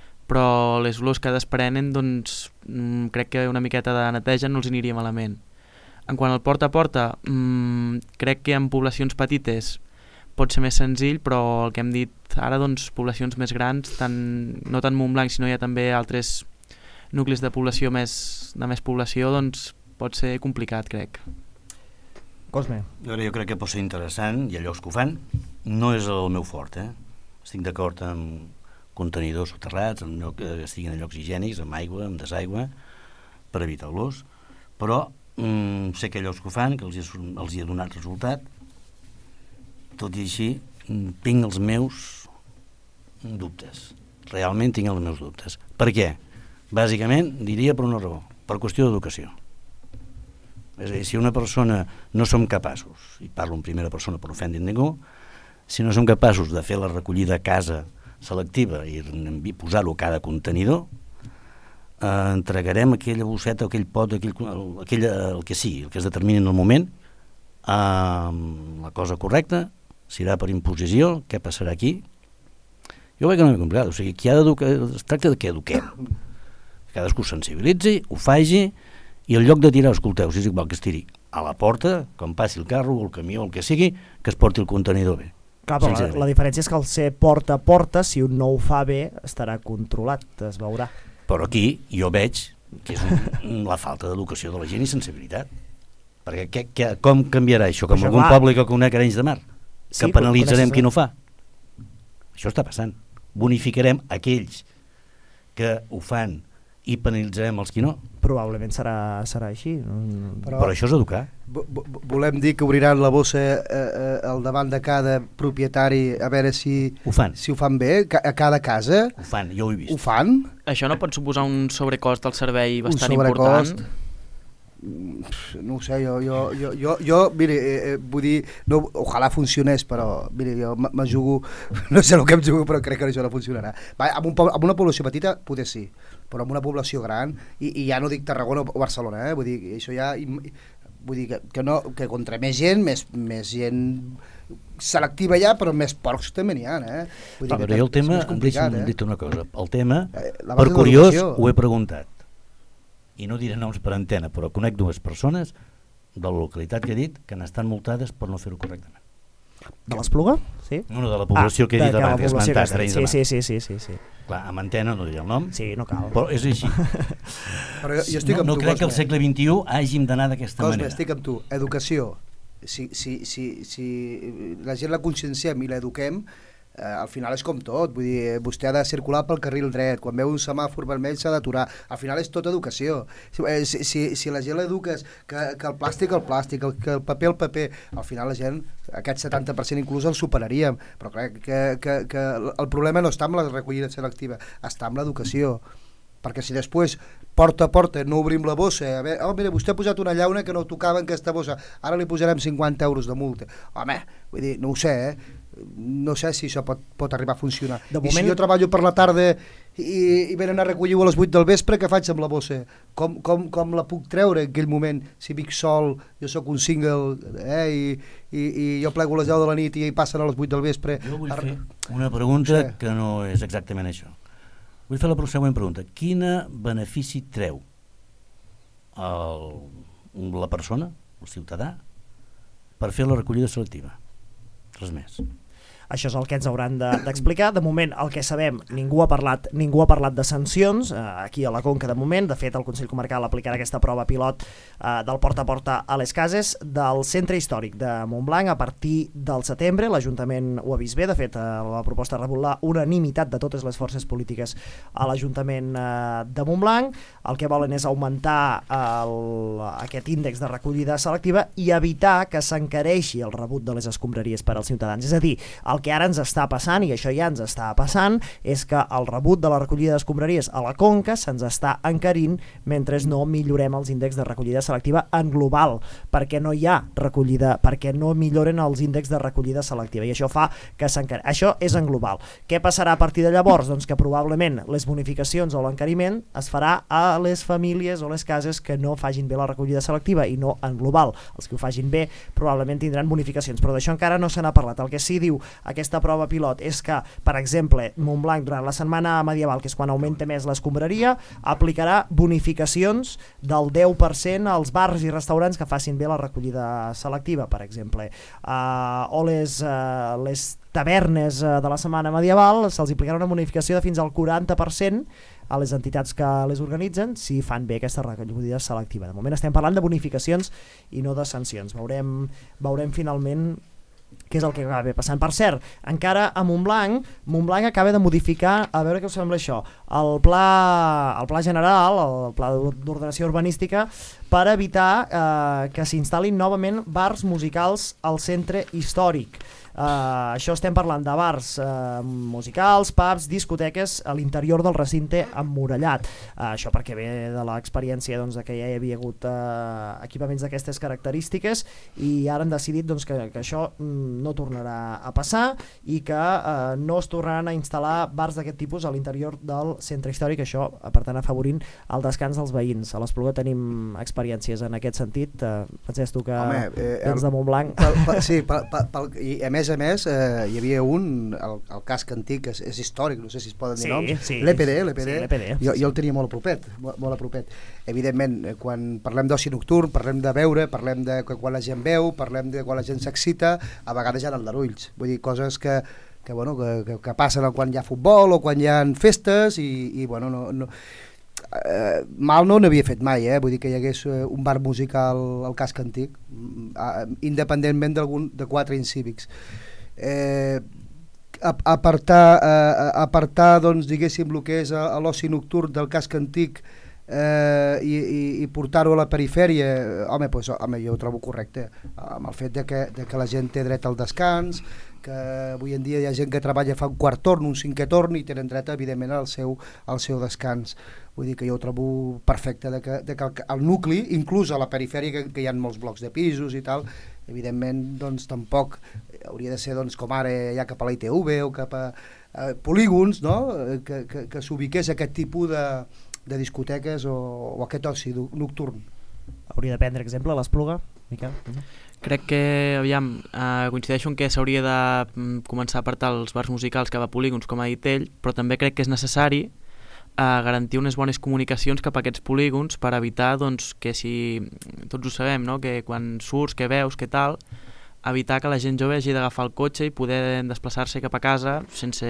però les olors que desprenen, doncs, mmm, crec que una miqueta de neteja no els aniria malament. En quant al porta a porta, mmm, crec que en poblacions petites pot ser més senzill, però el que hem dit ara, doncs, poblacions més grans, tant, no tant Montblanc, sinó hi ha també altres nuclis de població més, de més població, doncs pot ser complicat, crec. Cosme. Jo crec que pot ser interessant, hi ha llocs que ho fan, no és el meu fort, eh? Estic d'acord amb contenidors soterrats, amb lloc, que estiguin en llocs higiènics, amb aigua, amb desaigua, per evitar olors, però mm, sé que hi ha llocs que ho fan, que els hi, els hi ha donat resultat. Tot i així, tinc els meus dubtes. Realment tinc els meus dubtes. Per què? Bàsicament, diria per una raó, per qüestió d'educació. És a dir, si una persona no som capaços, i parlo en primera persona per no ofendre ningú, si no som capaços de fer la recollida a casa selectiva i posar-ho a cada contenidor, eh, entregarem aquella bosseta, aquell pot, aquell, aquell, el que sigui, el que es determini en el moment, eh, la cosa correcta, serà per imposició, què passarà aquí? Jo veig que no m'he complicat, o sigui, qui ha d'educar, es tracta de que eduquem. Cadascú sensibilitzi, ho faci, i en lloc de tirar, escolteu, si és igual que es tiri a la porta, quan passi el carro o el camió o el que sigui, que es porti el contenidor bé. Clar, però la, la diferència és que al ser porta a porta, si un no ho fa bé, estarà controlat, es veurà. Però aquí jo veig que és un, la falta d'educació de la gent i sensibilitat. Perquè que, que, com canviarà això? Com això algun va... poble que conec a Arenys de Mar? Que sí, penalitzarem qui no fa? Això està passant. Bonificarem aquells que ho fan i penalitzarem els qui no. Probablement serà, serà així. Però, Però això és educar. Volem dir que obriran la bossa eh, eh, al davant de cada propietari a veure si ho fan, si ho fan bé, a cada casa? Ho fan, jo ho he vist. Ho fan? Això no pot suposar un sobrecost del servei bastant important? No ho sé, jo, jo, jo, jo, jo mire, eh, vull dir, no, ojalà funcionés, però mire, jo me jugo, no sé el que em jugo, però crec que això no funcionarà. Va, amb, un, amb una població petita, poder sí, però amb una població gran, i, i ja no dic Tarragona o Barcelona, eh, vull dir, això ja, vull dir que, que, no, que contra més gent, més, més gent selectiva ja, però més porcs també n'hi ha, eh? Vull dir, però que, jo el tema, em deixa'm eh? dir una cosa, el tema, eh, per curiós, ho he preguntat, i no diré noms per antena, però conec dues persones de la localitat que he dit que n'estan multades per no fer-ho correctament. De l'Espluga? Sí? No, no, de la població ah, que he dit abans, que has esmentat, Arenys de Mar. Sí, sí, sí, sí, sí. Clar, amb antena no diré el nom. Sí, no cal. Però és així. Però jo, jo estic no, amb no tu, crec Cosme. que al segle vint-i-u hàgim d'anar d'aquesta Cosme, manera. Estic amb tu. Educació. Si, si, si, si la gent la conscienciem i l'eduquem, eh, al final és com tot, vull dir, vostè ha de circular pel carril dret, quan veu un semàfor vermell s'ha d'aturar, al final és tot educació. Si, si, si la gent l'eduques que, que el plàstic el plàstic, el, que el paper el paper, al final la gent, aquest setanta per cent inclús el superaríem, però crec que, que, que el problema no està amb la recollida selectiva, està amb l'educació. Perquè si després, porta a porta, no obrim la bossa, a veure, oh, mira, vostè ha posat una llauna que no tocava en aquesta bossa, ara li posarem cinquanta euros de multa. Home, vull dir, no ho sé, eh? No sé si això pot, pot arribar a funcionar. De moment... I si jo treballo per la tarda i, i venen a recollir-ho a les vuit del vespre, què faig amb la bossa? Com, com, com la puc treure en aquell moment? Si vic sol, jo sóc un single, eh, i, i, i jo plego a les deu de la nit i passen a les vuit del vespre. Jo vull fer una pregunta no sé. que no és exactament això. Vull fer la següent pregunta. Quina benefici treu el, la persona, el ciutadà, per fer la recollida selectiva? Res més. Això és el que ens hauran d'explicar. De, de moment, el que sabem, ningú ha parlat ningú ha parlat de sancions, eh, aquí a la Conca de moment. De fet, el Consell Comarcal aplicarà aquesta prova pilot eh, del porta a porta a les cases del centre històric de Montblanc a partir del setembre. L'Ajuntament ho ha vist bé, de fet, eh, la proposta ha rebut la unanimitat de totes les forces polítiques a l'Ajuntament eh, de Montblanc. El que volen és augmentar el, aquest índex de recollida selectiva i evitar que s'encareixi el rebut de les escombraries per als ciutadans. És a dir, el El que ara ens està passant, i això ja ens està passant, és que el rebut de la recollida d'escombraries a la Conca se'ns està encarint mentre no millorem els índexs de recollida selectiva en global, perquè no hi ha recollida, perquè no milloren els índexs de recollida selectiva, i això fa que s'encareixi. Això és en global. Què passarà a partir de llavors? Doncs que probablement les bonificacions o l'encariment es farà a les famílies o les cases que no fagin bé la recollida selectiva i no en global. Els que ho fagin bé probablement tindran bonificacions, però d'això encara no se n'ha parlat. El que sí diu aquesta prova pilot és que, per exemple, Montblanc durant la setmana medieval, que és quan augmenta més l'escombraria, aplicarà bonificacions del deu per cent als bars i restaurants que facin bé la recollida selectiva, per exemple. Uh, o les, uh, les tavernes uh, de la setmana medieval se'ls aplicarà una bonificació de fins al quaranta per cent a les entitats que les organitzen si fan bé aquesta recollida selectiva. De moment estem parlant de bonificacions i no de sancions. Veurem, veurem finalment què és el que acaba passant. Per cert, encara a Montblanc, Montblanc acaba de modificar, a veure què us sembla això, el pla, el pla general, el pla d'ordenació urbanística, per evitar eh, que s'instal·lin novament bars musicals al centre històric. Uh, això estem parlant de bars uh, musicals, pubs, discoteques a l'interior del recinte emmurallat. Uh, això perquè ve de l'experiència doncs, que ja hi havia hagut uh, equipaments d'aquestes característiques i ara han decidit doncs, que, que això mm, no tornarà a passar i que uh, no es tornaran a instal·lar bars d'aquest tipus a l'interior del centre històric, això per tant afavorint el descans dels veïns. A l'Espluga tenim experiències en aquest sentit. Uh, Pensés tu que Home, eh, vens de Montblanc. Pel, pel, sí, pel, pel, pel, i a més a més eh, hi havia un, el, el casc antic és, és històric, no sé si es poden dir sí, noms, sí, l'E P D, l'E P D, sí, l'E P D jo, jo el tenia molt a propet, molt, molt a propet. Evidentment, quan parlem d'oci nocturn, parlem de veure, parlem de quan la gent veu, parlem de quan la gent s'excita, a vegades hi ha aldarulls, vull dir, coses que, que, bueno, que, que, que passen quan hi ha futbol o quan hi ha festes i, i bueno, no... no Uh, mal no n'havia fet mai, eh? Vull dir que hi hagués uh, un bar musical al casc antic, uh, independentment d'algun de quatre incívics. Eh, apartar, uh, apartar doncs, diguéssim, el que és a, a l'oci nocturn del casc antic eh, i, i, i portar-ho a la perifèria, home, pues, home, jo ho trobo correcte, amb el fet de que, de que la gent té dret al descans, que avui en dia hi ha gent que treballa fa un quart torn, un cinquè torn i tenen dret evidentment al seu, al seu descans. Vull dir que jo ho trobo perfecte de que, de que el, el nucli, inclús a la perifèria que, que hi ha molts blocs de pisos i tal, evidentment doncs tampoc hauria de ser doncs, com ara ja cap a la I T V o cap a eh, polígons, no? que, que, que s'ubiqués aquest tipus de, de discoteques o, o aquest oci nocturn. Hauria de prendre exemple a l'Espluga, Miquel? Crec que, aviam, eh, coincideixo en que s'hauria de mm, començar a apartar els bars musicals cap a polígons, com ha dit ell, però també crec que és necessari eh, garantir unes bones comunicacions cap a aquests polígons per evitar doncs, que si, tots ho sabem, no? Que quan surts, que veus, que tal, evitar que la gent jove hagi d'agafar el cotxe i poder desplaçar-se cap a casa sense,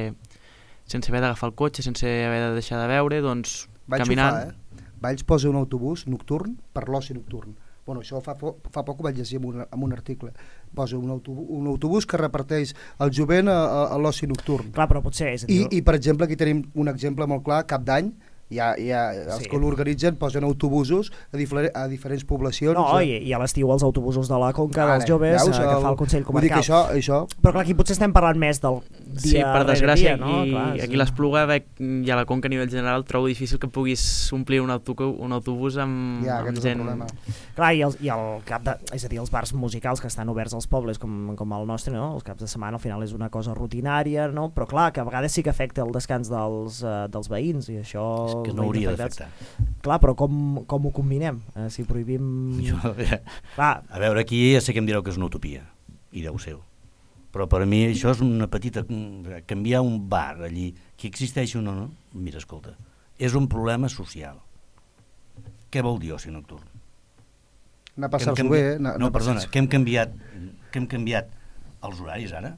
sense haver d'agafar el cotxe, sense haver de deixar de veure, doncs Valls caminant... Ho fa, eh? Valls posa un autobús nocturn per l'oci nocturn. Bueno, això fa, fa poc ho vaig llegir en un, en un article. Posa un autobús, un autobús que reparteix el jovent a, a, a l'oci nocturn. Clar, però potser és... I, I, per exemple, aquí tenim un exemple molt clar, Cap d'Any, ja, ja, els sí. que l'organitzen posen autobusos a, difer a diferents poblacions. No, i, i a l'estiu els autobusos de la Conca, ah, dels joves, veus, que fa el Consell Comarcal. Vull dir que això, això... Però clar, aquí potser estem parlant més del dia sí, per desgràcia, dia, no? I clar, aquí sí. l'Espluga i a la Conca a nivell general trobo difícil que puguis omplir un, auto un autobús amb, ja, amb gent... Clar, i el, i el cap de... És a dir, els bars musicals que estan oberts als pobles com, com el nostre, no? Els caps de setmana al final és una cosa rutinària, no? Però clar, que a vegades sí que afecta el descans dels, uh, dels veïns i això... És que no hauria d'afectar. Clar, però com, com ho combinem? Eh, si prohibim... Jo, a, clar. a veure, aquí ja sé que em direu que és una utopia, i deu ser. Però per a mi això és una petita... Canviar un bar allí, que existeixi o no, no? Mira, escolta, és un problema social. Què vol dir oci nocturn? Anar a passar-s'ho bé, eh? No, perdona, que hem canviat, que hem canviat els horaris ara?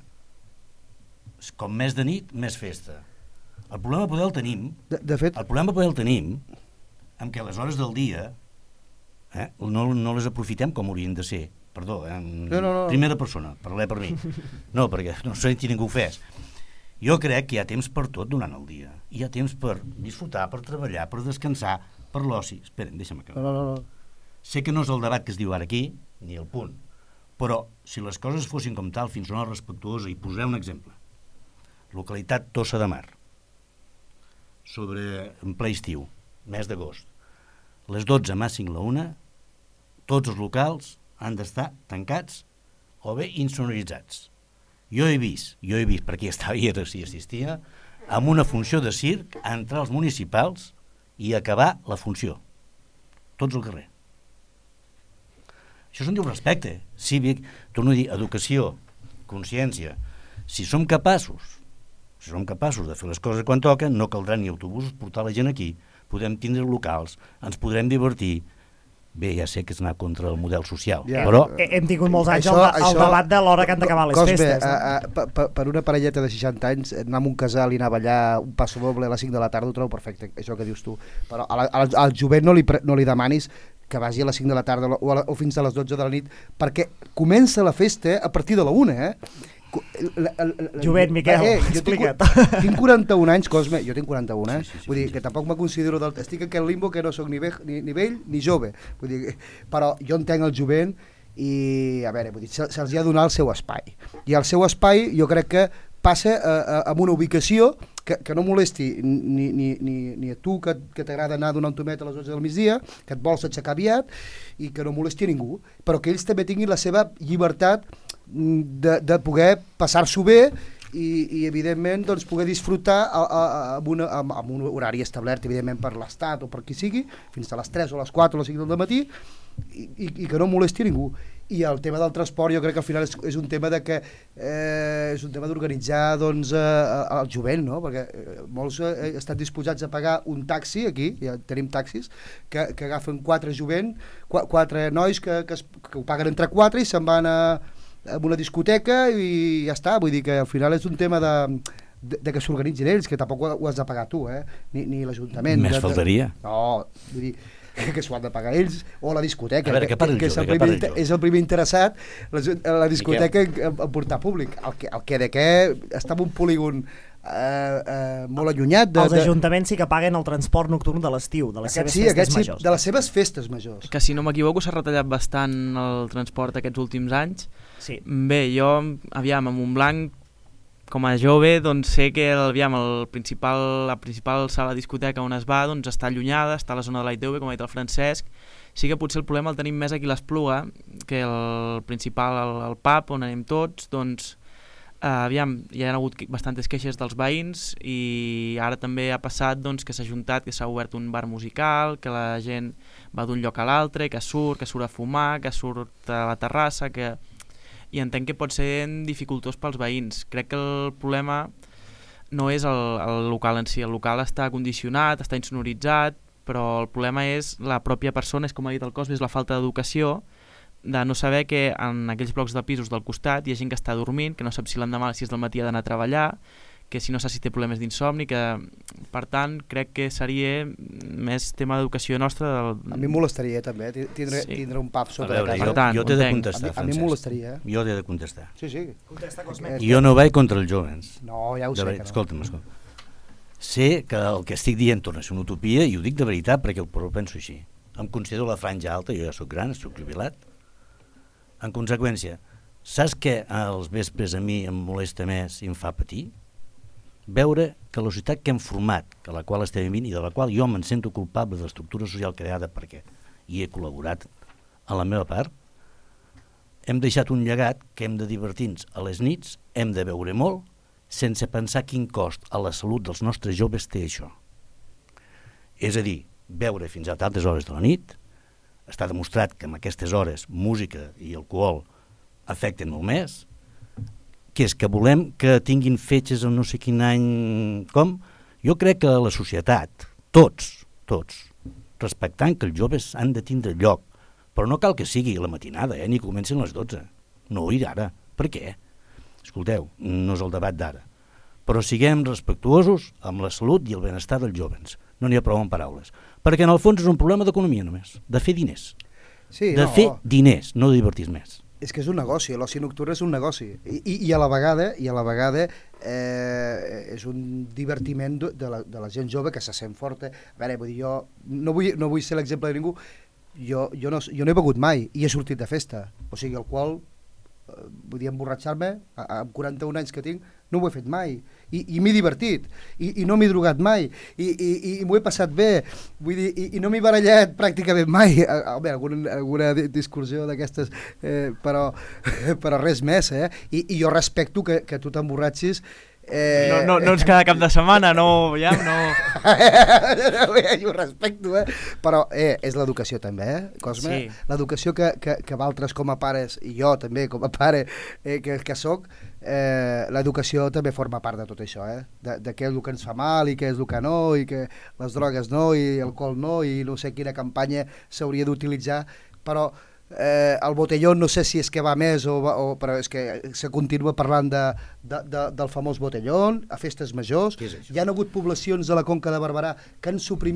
Com més de nit, més festa. El problema poder el tenim, de, de fet, el problema poder el tenim en què les hores del dia eh, no, no les aprofitem com haurien de ser. Perdó, eh, en no, no, no. primera persona, parlem per mi. No, perquè no sé si ningú ho fes. Jo crec que hi ha temps per tot durant el dia. Hi ha temps per disfrutar, per treballar, per descansar, per l'oci. Esperen, deixa'm acabar. No, no, no. Sé que no és el debat que es diu ara aquí, ni el punt, però si les coses fossin com tal, fins a una respectuosa, i posaré un exemple. Localitat Tossa de Mar, sobre en ple estiu, mes d'agost. Les dotze, màxim la una, tots els locals han d'estar tancats o bé insonoritzats. Jo he vist, jo he vist, perquè estava i s'hi assistia, amb una funció de circ a entrar als municipals i acabar la funció. Tots al carrer. Això se'n diu respecte cívic, torno a dir, educació, consciència. Si som capaços Si som capaços de fer les coses quan toquen, no caldrà ni autobusos portar la gent aquí, podem tindre locals, ens podrem divertir. Bé, ja sé que és anar contra el model social, ja, però... Hem tingut molts anys això, el, el això, debat de l'hora que han d'acabar les Cosme, festes. No? A, a, per, per una parelleta de seixanta anys, anar a un casal i anar a ballar un passo doble a les cinc de la tarda ho trobo perfecte, això que dius tu. Però al, al, al jovent no li, no li demanis que vagi a les cinc de la tarda o, a la, o fins a les dotze de la nit, perquè comença la festa a partir de la una, eh? Jovent, Miquel, eh, jo explica't. Tinc, tinc quaranta-un anys, Cosme, jo tinc quaranta-un, eh? Sí, sí, sí, Vull dir sí. que tampoc me considero del... Estic en aquest limbo que no sóc ni, vell, ni, ni vell ni jove. Vull dir, però jo entenc el jovent i, a veure, vull dir, se, se'ls ha de donar el seu espai. I el seu espai jo crec que passa a, a, a una ubicació que, que no molesti ni, ni, ni, ni a tu que, que t'agrada anar a donar un tomet a les dotze del migdia, que et vols aixecar aviat i que no molesti a ningú, però que ells també tinguin la seva llibertat de, de poder passar-s'ho bé i, i evidentment doncs, poder disfrutar a, a, a, amb, una, amb, amb un horari establert evidentment per l'Estat o per qui sigui fins a les tres o les quatre o les cinc del matí i, i, i que no molesti a ningú. I el tema del transport jo crec que al final és, és un tema de que eh, és un tema d'organitzar doncs, eh, el jovent, no? Perquè eh, molts eh, estan disposats a pagar un taxi aquí, ja tenim taxis que, que agafen quatre jovent, qu quatre nois que, que, es, que ho paguen entre quatre i se'n van a en una discoteca i ja està, vull dir que al final és un tema de, de, de que s'organitzin ells, que tampoc ho, ho has de pagar tu, eh? ni, ni l'Ajuntament. Més de, faltaria. De, no, vull dir que s'ho han de pagar ells, o la discoteca, a veure, que, que, que, que és, el primer, és el primer interessat, la, la discoteca en, en portar públic. El que, el que de què està en un polígon eh, eh, molt allunyat. De, Els de, ajuntaments sí que paguen el transport nocturn de l'estiu, de les aquest, seves sí, festes aquest, majors. Sí, de les seves festes majors. Que si no m'equivoco s'ha retallat bastant el transport aquests últims anys. Sí. Bé, jo, aviam, a Montblanc, com a jove, doncs sé que aviam, el principal, la principal sala de discoteca on es va doncs, està allunyada, està a la zona de la I T V, com ha dit el Francesc. Sí que potser el problema el tenim més aquí a l'Espluga, que el principal, el, el pub, on anem tots, doncs, eh, aviam, hi ha hagut bastantes queixes dels veïns i ara també ha passat doncs, que s'ha juntat, que s'ha obert un bar musical, que la gent va d'un lloc a l'altre, que surt, que surt a fumar, que surt a la terrassa, que... i entenc que pot ser dificultós pels veïns. Crec que el problema no és el, el local en si, el local està condicionat, està insonoritzat, però el problema és la pròpia persona, és com ha dit el Cosme, és la falta d'educació, de no saber que en aquells blocs de pisos del costat hi ha gent que està dormint, que no sap si l'endemà a les sis del matí ha d'anar a treballar, que si no sap si té problemes d'insomni, que per tant crec que seria més tema d'educació nostra. Del... A mi em molestaria també tindre, sí. tindre un pub sota a veure, de casa. Jo, tant, jo t'he de entenc. contestar, a mi, Francesc. a mi em molestaria. Eh? Jo t'he de contestar. Sí, sí. Contesta, Cosme. Jo no vaig contra els jovens. No, ja ho de sé ver... que no. Escolta'm, escolta'm. Sé que el que estic dient torna a ser una utopia i ho dic de veritat perquè ho penso així. Em considero la franja alta, jo ja soc gran, soc jubilat. En conseqüència, saps què als vespres a mi em molesta més i em fa patir? Veure que la societat que hem format, que la qual estem vivint i de la qual jo me'n sento culpable de l'estructura social creada perquè hi he col·laborat a la meva part, hem deixat un llegat que hem de divertir-nos a les nits, hem de beure molt, sense pensar quin cost a la salut dels nostres joves té això. És a dir, beure fins a tantes hores de la nit, està demostrat que en aquestes hores música i alcohol afecten molt més, que és que volem que tinguin fetges en no sé quin any com. Jo crec que la societat, tots, tots, respectant que els joves han de tindre lloc, però no cal que sigui la matinada, eh, ni comencin a les dotze. No ir ara. Per què? Escolteu, no és el debat d'ara. Però siguem respectuosos amb la salut i el benestar dels jovens. No n'hi ha prou en paraules. Perquè en el fons és un problema d'economia només, de fer diners. Sí, de no. fer diners, no de divertir més. És que és un negoci, l'oci nocturn és un negoci i, i, i a la vegada i a la vegada eh, és un divertiment de la, de la gent jove que se sent forta. A veure, vull dir, jo no vull, no vull ser l'exemple de ningú, jo, jo, no, jo no he begut mai i he sortit de festa, o sigui, el qual eh, vull dir, emborratxar-me amb quaranta-un anys que tinc, no ho he fet mai i, i m'he divertit i, i no m'he drogat mai i, i, i m'ho he passat bé, vull dir, i, i no m'he barallat pràcticament mai. A, a, bé, alguna, alguna discussió d'aquestes, eh, però, però res més, eh? I, i jo respecto que, que tu t'emborratxis. Eh... No, no, no ens queda cap de setmana, no, ja, no... Jo ho respecto, eh? Però eh, és l'educació també, eh, Cosme? Sí. L'educació que, que, que valtres com a pares, i jo també com a pare eh, que, que soc, eh, l'educació també forma part de tot això, eh? De, de què és el que ens fa mal i què és el que no, i que les drogues no, i l'alcohol no, i no sé quina campanya s'hauria d'utilitzar, però Eh, el botellón no sé si és que va més o, va, o però és que se continua parlant de, de, de, del famós botellón a festes majors. Hi ha hagut poblacions de la Conca de Barberà que han suprimit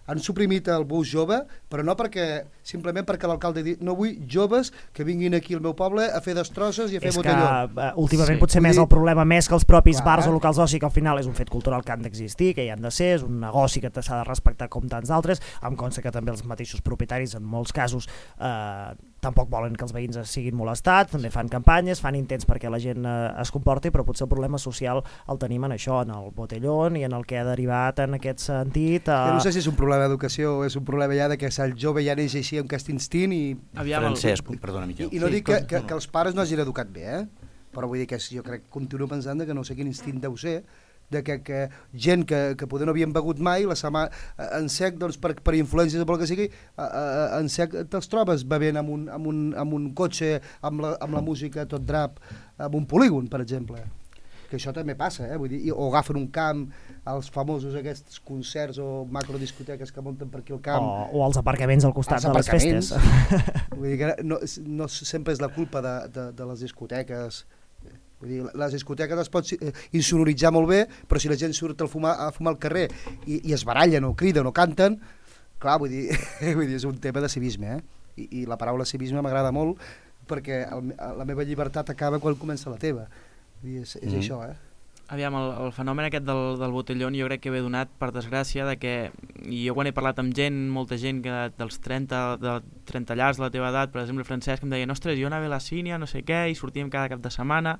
han suprimit el bus jove, però no perquè, simplement perquè l'alcalde ha dit no vull joves que vinguin aquí al meu poble a fer destrosses i a fer és botelló. Que, uh, últimament Sí. potser Vull més dir- el problema més que els propis Clar. bars o locals d'oci, que al final és un fet cultural que han d'existir, que hi han de ser, és un negoci que s'ha de respectar com tants d'altres. Em consta que també els mateixos propietaris en molts casos eh, tampoc volen que els veïns es siguin molestats, també fan campanyes, fan intents perquè la gent eh, es comporti, però potser el problema social el tenim en això, en el botellón i en el que ha derivat en aquest sentit. Eh... Jo no sé si és un problema d'educació o és un problema ja de que el jove ja neix així amb aquest instint i... Aviam, el- Francesc, perdona, Miquel. I, i no Sí, dic que, com- que, que els pares no hagin educat bé, eh? Però vull dir que jo crec, continuo pensant que no sé quin instint deu ser, de que, que gent que, que poder no havien begut mai, la setmana en sec, doncs, per, per influències o pel que sigui, a, a, en sec te'ls trobes bevent amb un, amb un, amb un cotxe, amb la, amb la música tot drap, amb un polígon, per exemple. Que això també passa, eh? Vull dir, o agafen un camp, els famosos aquests concerts o macrodiscoteques que munten per aquí al camp. O, o els aparcaments al costat Els de les festes. Vull dir que no, no sempre és la culpa de, de, de les discoteques. Vull dir, les discoteques es pot insonoritzar molt bé, però si la gent surt a fumar, a fumar al carrer i, i es barallen o criden o canten, clar, vull dir, vull dir és un tema de civisme, eh? I, i la paraula civisme m'agrada molt perquè el, la meva llibertat acaba quan comença la teva. Vull dir, és, és mm. això, eh? Aviam, el, el fenomen aquest del, del botellón jo crec que ve donat per desgràcia de que, i jo quan he parlat amb gent, molta gent que dels trenta, de trenta llars de la teva edat, per exemple Francesc, em deia, ostres, jo anava a la Sínia, no sé què, i sortíem cada cap de setmana,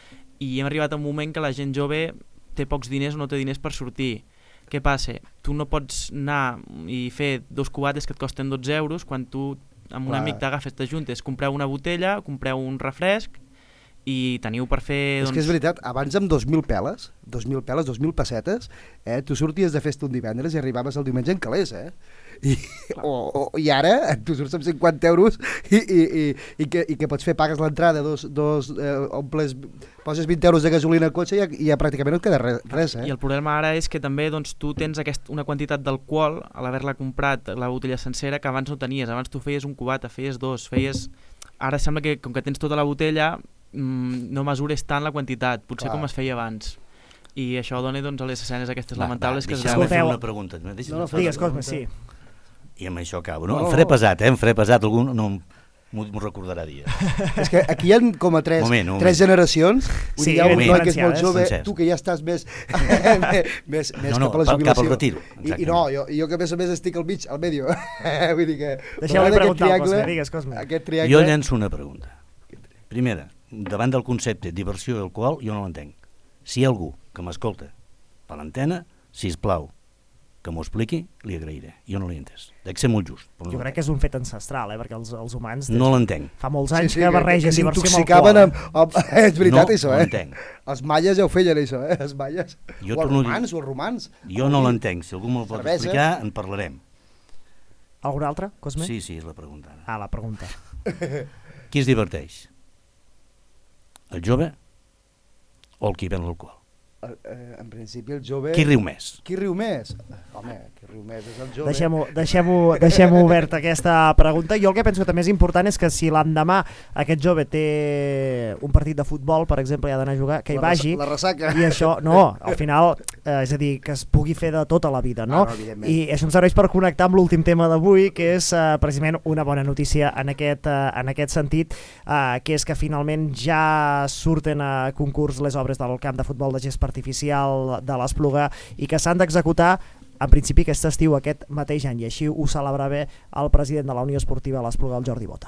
i hem arribat a un moment que la gent jove té pocs diners o no té diners per sortir. Què passa? Tu no pots anar i fer dos cubates que et costen dotze euros quan tu amb un Clar. amic t'agafes, t'ajuntes, compreu una botella, compreu un refresc i teniu per fer... És Doncs... que és veritat, abans amb dos mil peles, dos mil peles, dos mil pessetes, eh, tu sorties de festa un divendres i arribaves el diumenge en calés, eh? I, o, o, I ara tu surts amb cinquanta euros i, i, i, i, que, i que pots fer, pagues l'entrada, dos, dos, eh, omples, poses vint euros de gasolina al cotxe i ja, i ja pràcticament no et queda res, res eh? I el problema ara és que també doncs, tu tens aquest, una quantitat d'alcohol a l'haver-la comprat la botella sencera que abans no tenies. Abans tu feies un cubata, feies dos, feies... Ara sembla que com que tens tota la botella mmm, no mesures tant la quantitat, potser Clar. com es feia abans. I això dona doncs, a les escenes aquestes Va, lamentables va, que es deixeu-me veuen. fer una pregunta. Deixa'm No, no, fer una Digues, Cosme, pregunta. sí. I amb això acabo. No? No, Em faré no. pesat, eh? Em faré pesat. Algú no m'ho m'ho recordarà dia. És que aquí hi ha com a tres, Moment, moment. tres generacions. Vull Sí, dir, hi ha un ben noi que és molt diferenciades, jove, Francesc. tu que ja estàs més, més, més No, no, cap a la cap- cap al jubilació. retiro, I, exactament. I no, jo, jo que a més a més estic al mig, al medio. Vull dir que... Deixeu-li aquest preguntar al triangle- Cosme, digues, Cosme. Aquest triangle... Jo llenço una pregunta. Primera, davant del concepte diversió i alcohol, jo no l'entenc. Si hi ha algú que m'escolta per l'antena, sisplau, que m'ho expliqui, li agrairé. Jo no l'he entès. Dec ser molt just. però no Jo crec que és un fet ancestral, eh? Perquè els, els humans No l'entenc. fa molts anys que barregen que diversió amb s'intoxicaven alcohol. amb, amb... És veritat, No això, ho eh? entenc. Els maies ja ho feien, això, eh? Els maies. Jo o els torno a dir- romans, o els romans. Jo no l'entenc. Si algú me'l pot Cervesa. explicar, en parlarem. Algun altre, Cosme? Sí, sí, és la pregunta. ara. Ah, la pregunta. Qui es diverteix? El jove o el qui ven l'alcohol? Eh, en principi el jove... Qui riu més? Qui riu més? Home, qui riu més és el jove. Deixem-ho deixem deixem oberta aquesta pregunta. Jo el que penso que també és important és que si l'endemà aquest jove té un partit de futbol, per exemple, i ha d'anar a jugar, que hi La res- vagi. la ressaca. I això, no, al final, eh, és a dir, que es pugui fer de tota la vida, no? Ah, no, evidentment. I això em serveix per connectar amb l'últim tema d'avui, que és eh, precisament una bona notícia en aquest, eh, en aquest sentit, eh, que és que finalment ja surten a concurs les obres del camp de futbol de gespa artificial de l'Espluga i que s'han d'executar en principi aquest estiu, aquest mateix any, i així ho celebrava el president de la Unió Esportiva de l'Espluga, el Jordi Bota.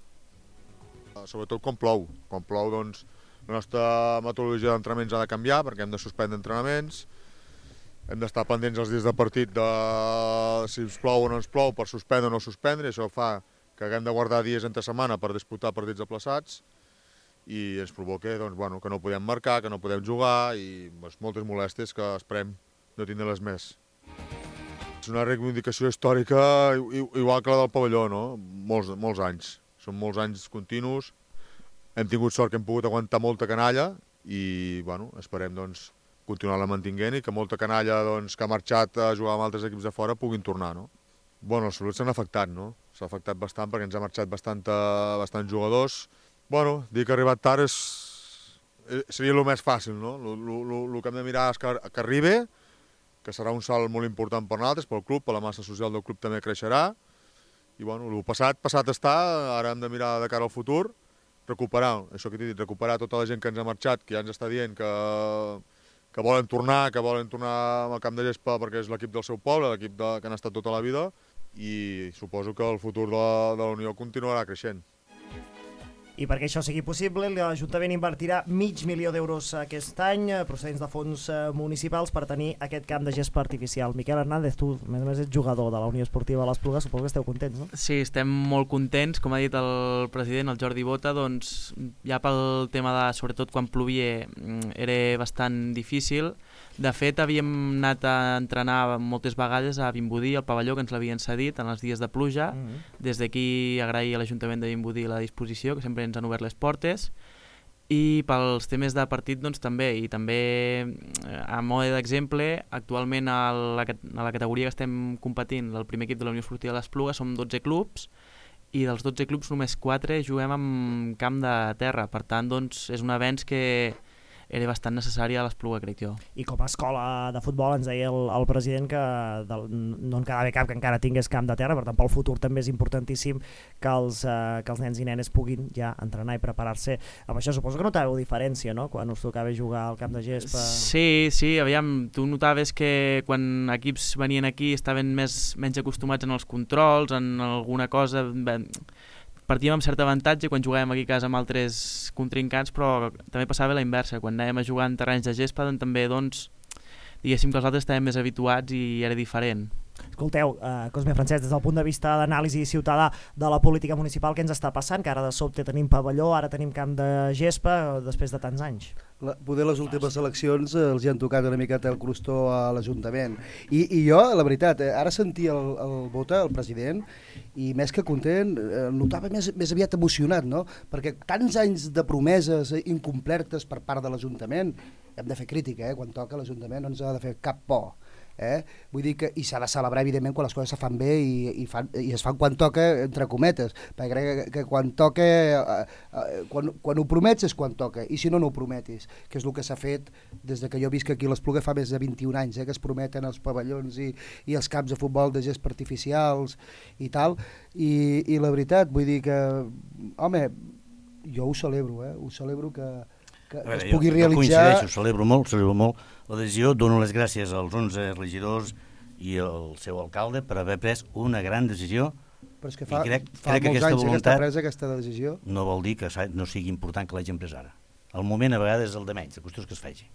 Sobretot quan plou. Quan plou, doncs, la nostra metodologia d'entrenaments ha de canviar perquè hem de suspendre entrenaments, hem d'estar pendents els dies de partit de si ens plou o no ens plou per suspendre o no suspendre, i això fa que haguem de guardar dies entre setmana per disputar partits aplaçats i ens provoca doncs, bueno, que no podem marcar, que no podem jugar i doncs, moltes molèsties que esperem no tindre-les més. És una reivindicació històrica igual que la del pavelló, no? Molts, molts anys. Són molts anys continus. Hem tingut sort que hem pogut aguantar molta canalla i bueno, esperem doncs, continuar-la mantinguent i que molta canalla doncs, que ha marxat a jugar amb altres equips de fora puguin tornar. No? Bueno, els saluts s'han afectat, no? S'ha afectat bastant perquè ens ha marxat bastant, bastants jugadors. Bueno, dir que ha arribat tard és, seria el més fàcil, no? El que hem de mirar és que, que arribi, que serà un salt molt important per nosaltres, pel club, per la massa social del club també creixerà. I bueno, el passat, passat està, ara hem de mirar de cara al futur, recuperar, això que t'he dit, recuperar tota la gent que ens ha marxat, que ja ens està dient que, que volen tornar, que volen tornar al camp de gespa perquè és l'equip del seu poble, l'equip que han estat tota la vida, i suposo que el futur de la, de la Unió continuarà creixent. I perquè això sigui possible, l'Ajuntament invertirà mig milió d'euros aquest any, procedents de fons municipals, per tenir aquest camp de gespa artificial. Miquel Hernández, tu, a més a més, ets jugador de la Unió Esportiva l'Espluga, suposo que esteu contents, no? Sí, estem molt contents. Com ha dit el president, el Jordi Bota, doncs ja pel tema de, sobretot quan plovia, era bastant difícil. De fet, havíem anat a entrenar moltes vegades a Vimbodí, al pavelló que ens l'havien cedit en els dies de pluja. Mm-hmm. Des d'aquí agrair a l'Ajuntament de Vimbodí la disposició, que sempre ens han obert les portes. I pels temes de partit, doncs també. I també, a mode d'exemple, actualment a la, a la categoria que estem competint, el primer equip de la Unió Esportiva de l'Espluga, som dotze clubs, i dels dotze clubs només quatre juguem amb camp de terra. Per tant, doncs, és un avenç que era bastant necessari a l'Espluga, crec jo. I com a escola de futbol ens deia el, el president que del, no en quedava cap que encara tingués camp de terra, per tant pel futur també és importantíssim que els, eh, que els nens i nenes puguin ja entrenar i preparar-se. Amb això suposo que notàveu diferència, no?, quan us tocava jugar al camp de gespa. Sí, sí, aviam, tu notaves que quan equips venien aquí estaven més, menys acostumats en els controls, en alguna cosa... Ben, partíem amb cert avantatge quan jugàvem aquí a casa amb altres contrincants, però també passava la inversa. Quan anàvem a jugar en terrenys de gespa, doncs, també doncs, diguéssim que els altres estàvem més habituats i era diferent. Escolteu, eh, Cosme Francesc, des del punt de vista d'anàlisi ciutadà de la política municipal, què ens està passant? Que ara de sobte tenim pavelló, ara tenim camp de gespa, després de tants anys. La, poder les últimes eleccions eh, els hi han tocat una miqueta el crostó a l'Ajuntament. I, I jo, la veritat, eh, ara sentia el, el Bota, el president, i més que content, eh, notava més, més aviat emocionat, no? Perquè tants anys de promeses incomplertes per part de l'Ajuntament, hem de fer crítica, eh? Quan toca l'Ajuntament no ens ha de fer cap por. Eh? Vull dir que, i s'ha de celebrar evidentment quan les coses se fan bé i, i, fan, i es fan quan toca, entre cometes, perquè crec que, que quan toca eh, eh, quan, quan ho promets és quan toca, i si no, no ho prometis, que és el que s'ha fet des de que jo visc aquí a l'Espluga fa més de vint-i-un anys, eh, que es prometen els pavellons i, i els camps de futbol de gespa artificials i tal, i, i la veritat, vull dir que, home, jo ho celebro, eh? Ho celebro que que veure, es pugui jo, realitzar... Jo coincideixo, celebro molt, celebro molt la decisió, dono les gràcies als onze regidors i al seu alcalde per haver pres una gran decisió. Però és que fa, I crec, fa crec molts que anys voluntat, que presa aquesta decisió. No vol dir que no sigui important que l'hagin pres ara. El moment a vegades és el de menys, la qüestió és que es faci.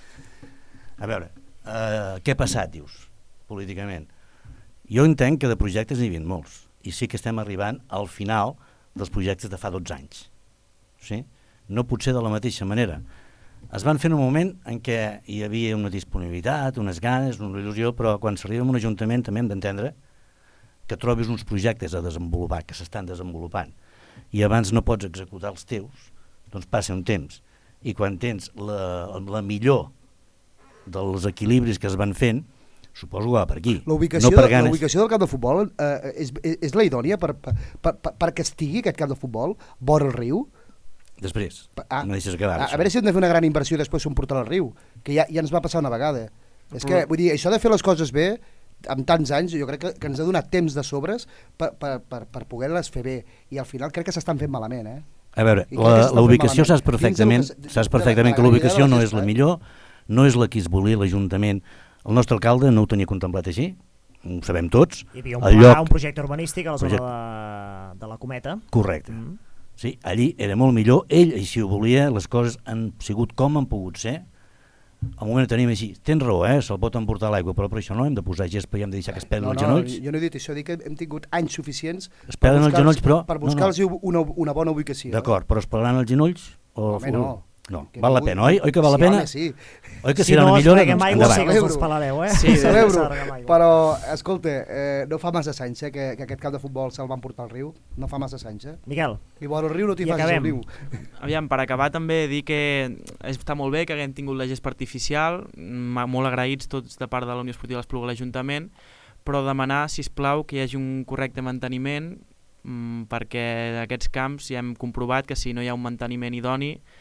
A veure, eh, què ha passat, dius, políticament? Jo entenc que de projectes n'hi havia molts, i sí que estem arribant al final dels projectes de fa dotze anys. Sí? No pot ser de la mateixa manera. Es van fer en un moment en què hi havia una disponibilitat, unes ganes, una il·lusió, però quan s'arriba a un ajuntament també hem d'entendre que trobis uns projectes a desenvolupar, que s'estan desenvolupant, i abans no pots executar els teus, doncs passa un temps. I quan tens la, la millor dels equilibris que es van fent, suposo que va per aquí. L'ubicació no per ganes... del camp de futbol eh, és, és la idònia per, per, per, perquè estigui aquest camp de futbol vora el riu? Després, ah, no deixes acabar. A, a veure si hem de fer una gran inversió i després un portal al riu, que ja, ja ens va passar una vegada. És que, vull dir, això de fer les coses bé, amb tants anys, jo crec que, que ens ha donat temps de sobres per, per, per, per poder-les fer bé, i al final crec que s'estan fent malament, eh? A veure, la, la ubicació saps perfectament, que, saps perfectament que l'ubicació no és la millor, no és la que es volia l'Ajuntament. El nostre alcalde no ho tenia contemplat així, ho sabem tots. Hi havia un, pla, lloc... un projecte urbanístic a la zona de, de la Cometa. Correcte. Mm. Sí, allí era molt millor, ell així ho volia, les coses han sigut com han pogut ser. Al moment ho tenim així, tens raó, eh? Se'l pot emportar l'aigua, però per això no hem de posar gespa i hem de deixar que es perden no, els no, genolls. Jo no he dit això, dic que hem tingut anys suficients es perden els genolls, però... per buscar-los no, no. una, una bona ubicació. D'acord, però es perdran els genolls? O Home, no. No, val la pena, oi? Oi que val la sí, pena? Home, sí. Oi que si serà no una millora? Doncs, endavant. Sí que us pelareu, eh? Sí, celebro, però, escolta, eh, no fa massa anys eh, que, que aquest camp de futbol se'l van portar al riu, no fa massa anys, eh? Miquel. I vora el riu no t'hi facis al riu. Aviam, per acabar també dir que està molt bé que haguem tingut la gespa artificial, molt agraïts tots de part de la Unió Esportiva l'Espluga a l'Ajuntament, però demanar, sisplau, que hi hagi un correcte manteniment, mmm, perquè aquests camps ja hem comprovat que si no hi ha un manteniment idoni,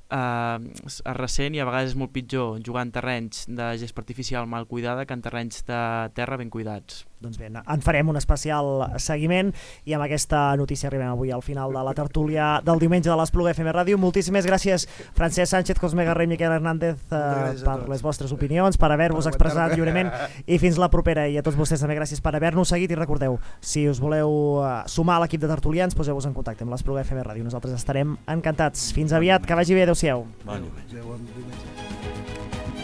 eh, es ressent i a vegades és molt pitjor jugar en terrenys de gespa artificial mal cuidada que en terrenys de terra ben cuidats. Doncs bé, en farem un especial seguiment i amb aquesta notícia arribem avui al final de la tertúlia del diumenge de l'Espluga F M Ràdio. Moltíssimes gràcies Francesc Sánchez, Cosme Garrer i Miquel Hernández eh, per les vostres opinions, per haver-vos expressat lliurement i fins la propera. I a tots vostès també gràcies per haver-nos seguit i recordeu, si us voleu uh, sumar a l'equip de tertulians, poseu-vos en contacte amb l'Espluga F M Ràdio. Nosaltres estarem encantats. Fins aviat, que vagi bé, adeu-siau. Bon diumenge.